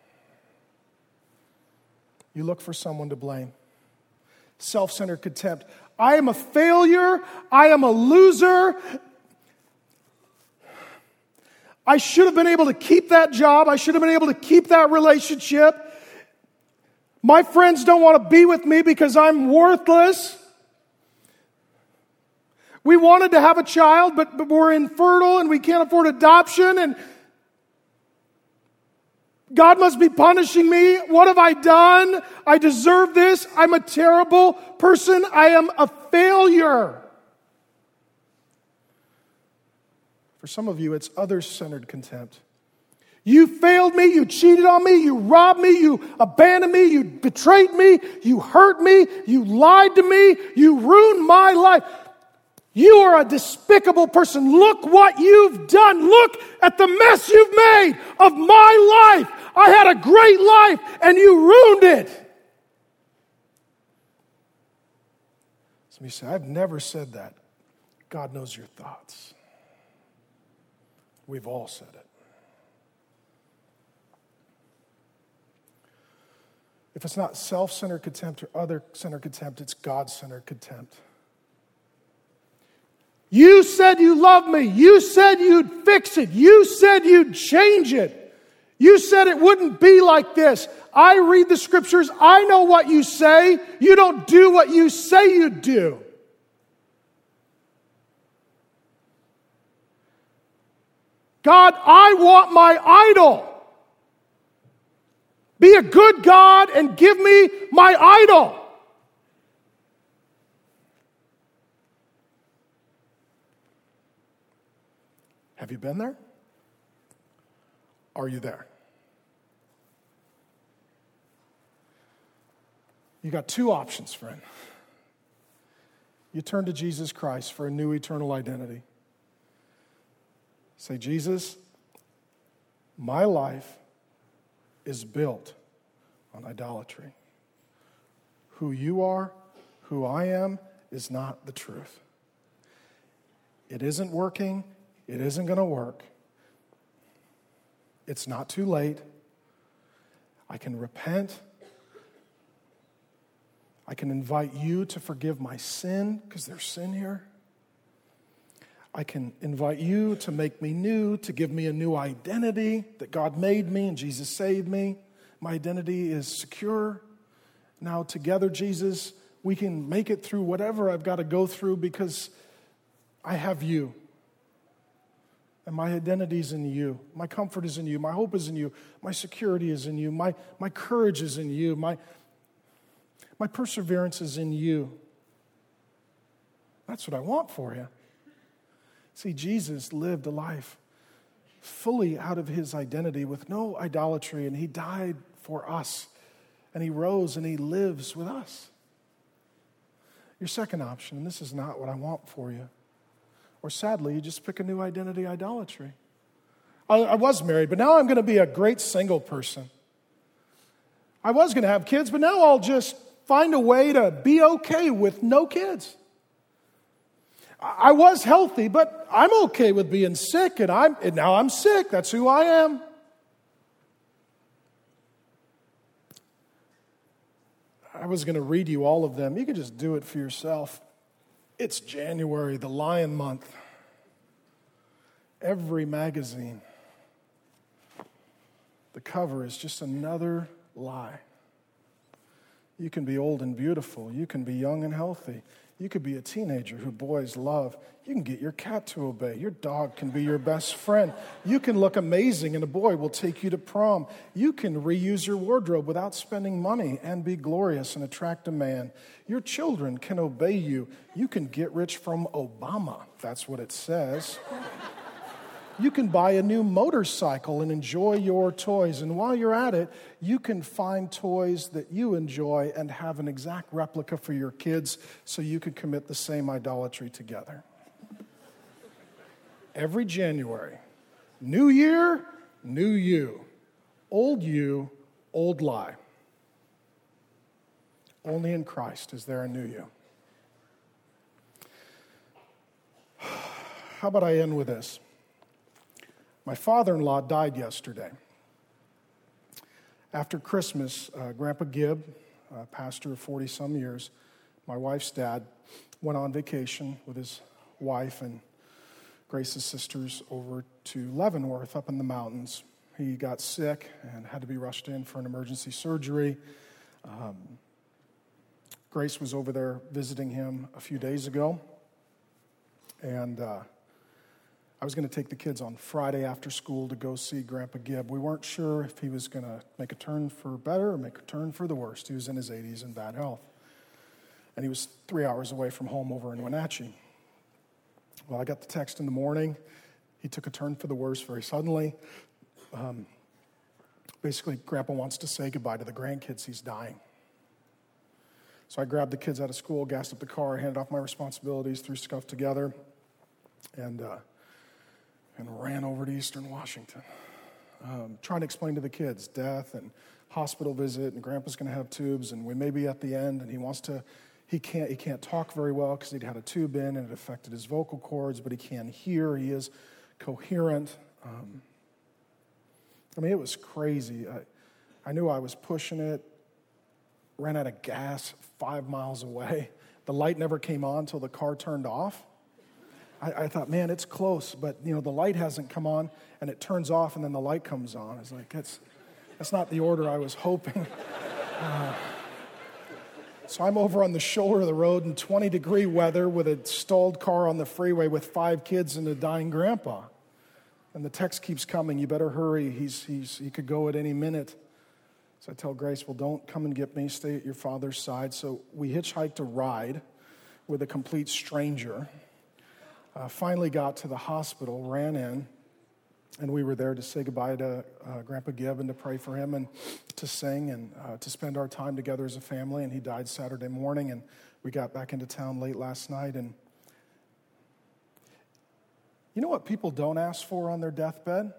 You look for someone to blame. Self-centered contempt. I am a failure. I am a loser. I should have been able to keep that job. I should have been able to keep that relationship. My friends don't want to be with me because I'm worthless. We wanted to have a child, but we're infertile and we can't afford adoption, and God must be punishing me. What have I done? I deserve this. I'm a terrible person. I am a failure. For some of you, it's others-centered contempt. You failed me. You cheated on me. You robbed me. You abandoned me. You betrayed me. You hurt me. You lied to me. You ruined my life. You are a despicable person. Look what you've done. Look at the mess you've made of my life. I had a great life and you ruined it. Some of you say, I've never said that. God knows your thoughts. We've all said it. If it's not self-centered contempt or other-centered contempt, it's God-centered contempt. You said you loved me. You said you'd fix it. You said you'd change it. You said it wouldn't be like this. I read the scriptures. I know what you say. You don't do what you say you do. God, I want my idol. Be a good God and give me my idol. Have you been there? Are you there? You got 2 options, friend. You turn to Jesus Christ for a new eternal identity. Say, Jesus, my life is built on idolatry. Who you are, who I am, is not the truth. It isn't working. It isn't going to work. It's not too late. I can repent. I can invite you to forgive my sin, because there's sin here. I can invite you to make me new, to give me a new identity, that God made me and Jesus saved me. My identity is secure. Now together, Jesus, we can make it through whatever I've got to go through because I have you. And my identity is in you. My comfort is in you. My hope is in you. My security is in you. My courage is in you. My perseverance is in you. That's what I want for you. See, Jesus lived a life fully out of his identity with no idolatry, and he died for us, and he rose and he lives with us. Your second option, and this is not what I want for you, or sadly, you just pick a new identity, idolatry. I was married, but now I'm going to be a great single person. I was going to have kids, but now I'll just find a way to be okay with no kids. I was healthy, but I'm okay with being sick, and now I'm sick. That's who I am. I was going to read you all of them. You can just do it for yourself. It's January, the Lion Month. Every magazine, the cover is just another lie. You can be old and beautiful. You can be young and healthy. You could be a teenager who boys love. You can get your cat to obey. Your dog can be your best friend. You can look amazing and a boy will take you to prom. You can reuse your wardrobe without spending money and be glorious and attract a man. Your children can obey you. You can get rich from Obama. That's what it says. You can buy a new motorcycle and enjoy your toys. And while you're at it, you can find toys that you enjoy and have an exact replica for your kids so you can commit the same idolatry together. Every January, new year, new you. Old lie. Only in Christ is there a new you. How about I end with this? My father-in-law died yesterday. After Christmas, Grandpa Gibb, pastor of 40-some years, my wife's dad, went on vacation with his wife and Grace's sisters over to Leavenworth up in the mountains. He got sick and had to be rushed in for an emergency surgery. Grace was over there visiting him a few days ago, and I was going to take the kids on Friday after school to go see Grandpa Gibb. We weren't sure if he was going to make a turn for better or make a turn for the worst. He was in his 80s and bad health. And he was 3 hours away from home over in Wenatchee. Well, I got the text in the morning. He took a turn for the worse very suddenly. Basically, Grandpa wants to say goodbye to the grandkids. He's dying. So I grabbed the kids out of school, gassed up the car, handed off my responsibilities, threw stuff together, and ran over to Eastern Washington, trying to explain to the kids death and hospital visit, and Grandpa's going to have tubes, and we may be at the end, and he can't talk very well because he'd had a tube in, and it affected his vocal cords, but he can hear. He is coherent. It was crazy. I knew I was pushing it, ran out of gas 5 miles away. The light never came on until the car turned off. I thought, man, it's close, but the light hasn't come on, and it turns off, and then the light comes on. It's like, that's not the order I was hoping. So I'm over on the shoulder of the road in 20-degree weather with a stalled car on the freeway with 5 kids and a dying grandpa. And the text keeps coming, you better hurry, he could go at any minute. So I tell Grace, well, don't come and get me, stay at your father's side. So we hitchhiked a ride with a complete stranger. Finally got to the hospital, ran in, and we were there to say goodbye to Grandpa Gibb and to pray for him and to sing and to spend our time together as a family. And he died Saturday morning, and we got back into town late last night. And you know what people don't ask for on their deathbed?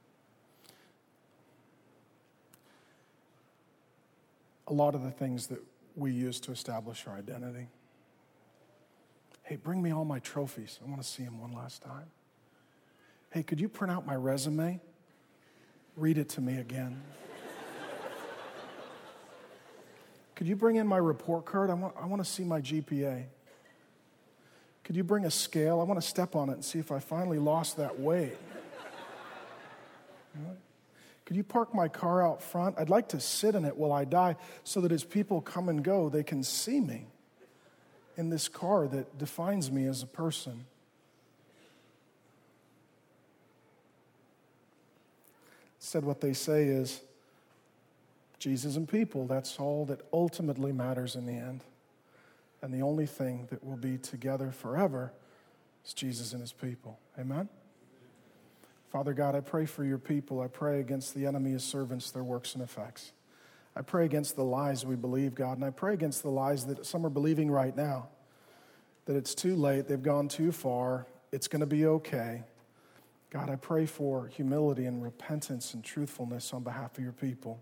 A lot of the things that we use to establish our identity. Hey, bring me all my trophies. I want to see them one last time. Hey, could you print out my resume? Read it to me again. Could you bring in my report card? I want to see my GPA. Could you bring a scale? I want to step on it and see if I finally lost that weight. Could you park my car out front? I'd like to sit in it while I die so that as people come and go, they can see me in this car that defines me as a person. Instead, what they say is, Jesus and people, that's all that ultimately matters in the end. And the only thing that will be together forever is Jesus and his people. Amen? Father God, I pray for your people. I pray against the enemy, his servants, their works and effects. I pray against the lies we believe, God, and I pray against the lies that some are believing right now, that it's too late, they've gone too far, it's going to be okay. God, I pray for humility and repentance and truthfulness on behalf of your people.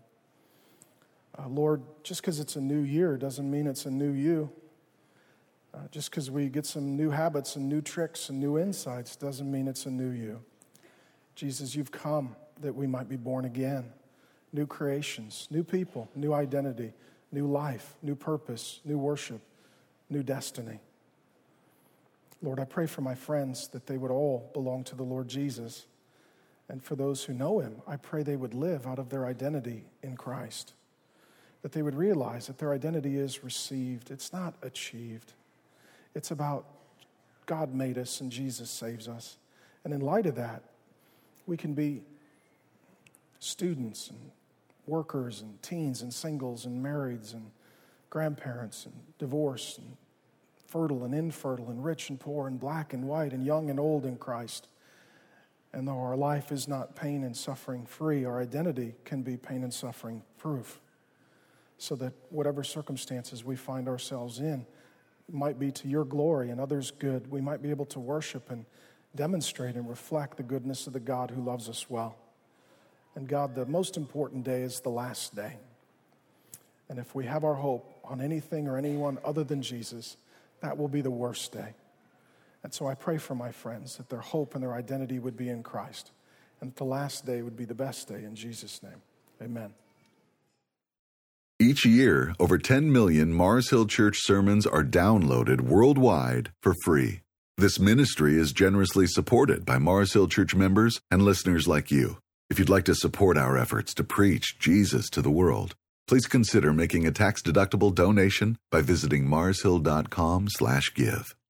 Lord, just because it's a new year doesn't mean it's a new you. Just because we get some new habits and new tricks and new insights doesn't mean it's a new you. Jesus, you've come that we might be born again. New creations, new people, new identity, new life, new purpose, new worship, new destiny. Lord, I pray for my friends that they would all belong to the Lord Jesus. And for those who know him, I pray they would live out of their identity in Christ. That they would realize that their identity is received. It's not achieved. It's about God made us and Jesus saves us. And in light of that, we can be students and workers and teens and singles and marrieds and grandparents and divorced and fertile and infertile and rich and poor and black and white and young and old in Christ. And though our life is not pain and suffering free, our identity can be pain and suffering proof. So that whatever circumstances we find ourselves in might be to your glory and others' good. We might be able to worship and demonstrate and reflect the goodness of the God who loves us well. And God, the most important day is the last day. And if we have our hope on anything or anyone other than Jesus, that will be the worst day. And so I pray for my friends that their hope and their identity would be in Christ. And that the last day would be the best day in Jesus' name. Amen. Each year, over 10 million Mars Hill Church sermons are downloaded worldwide for free. This ministry is generously supported by Mars Hill Church members and listeners like you. If you'd like to support our efforts to preach Jesus to the world, please consider making a tax-deductible donation by visiting marshill.com/give.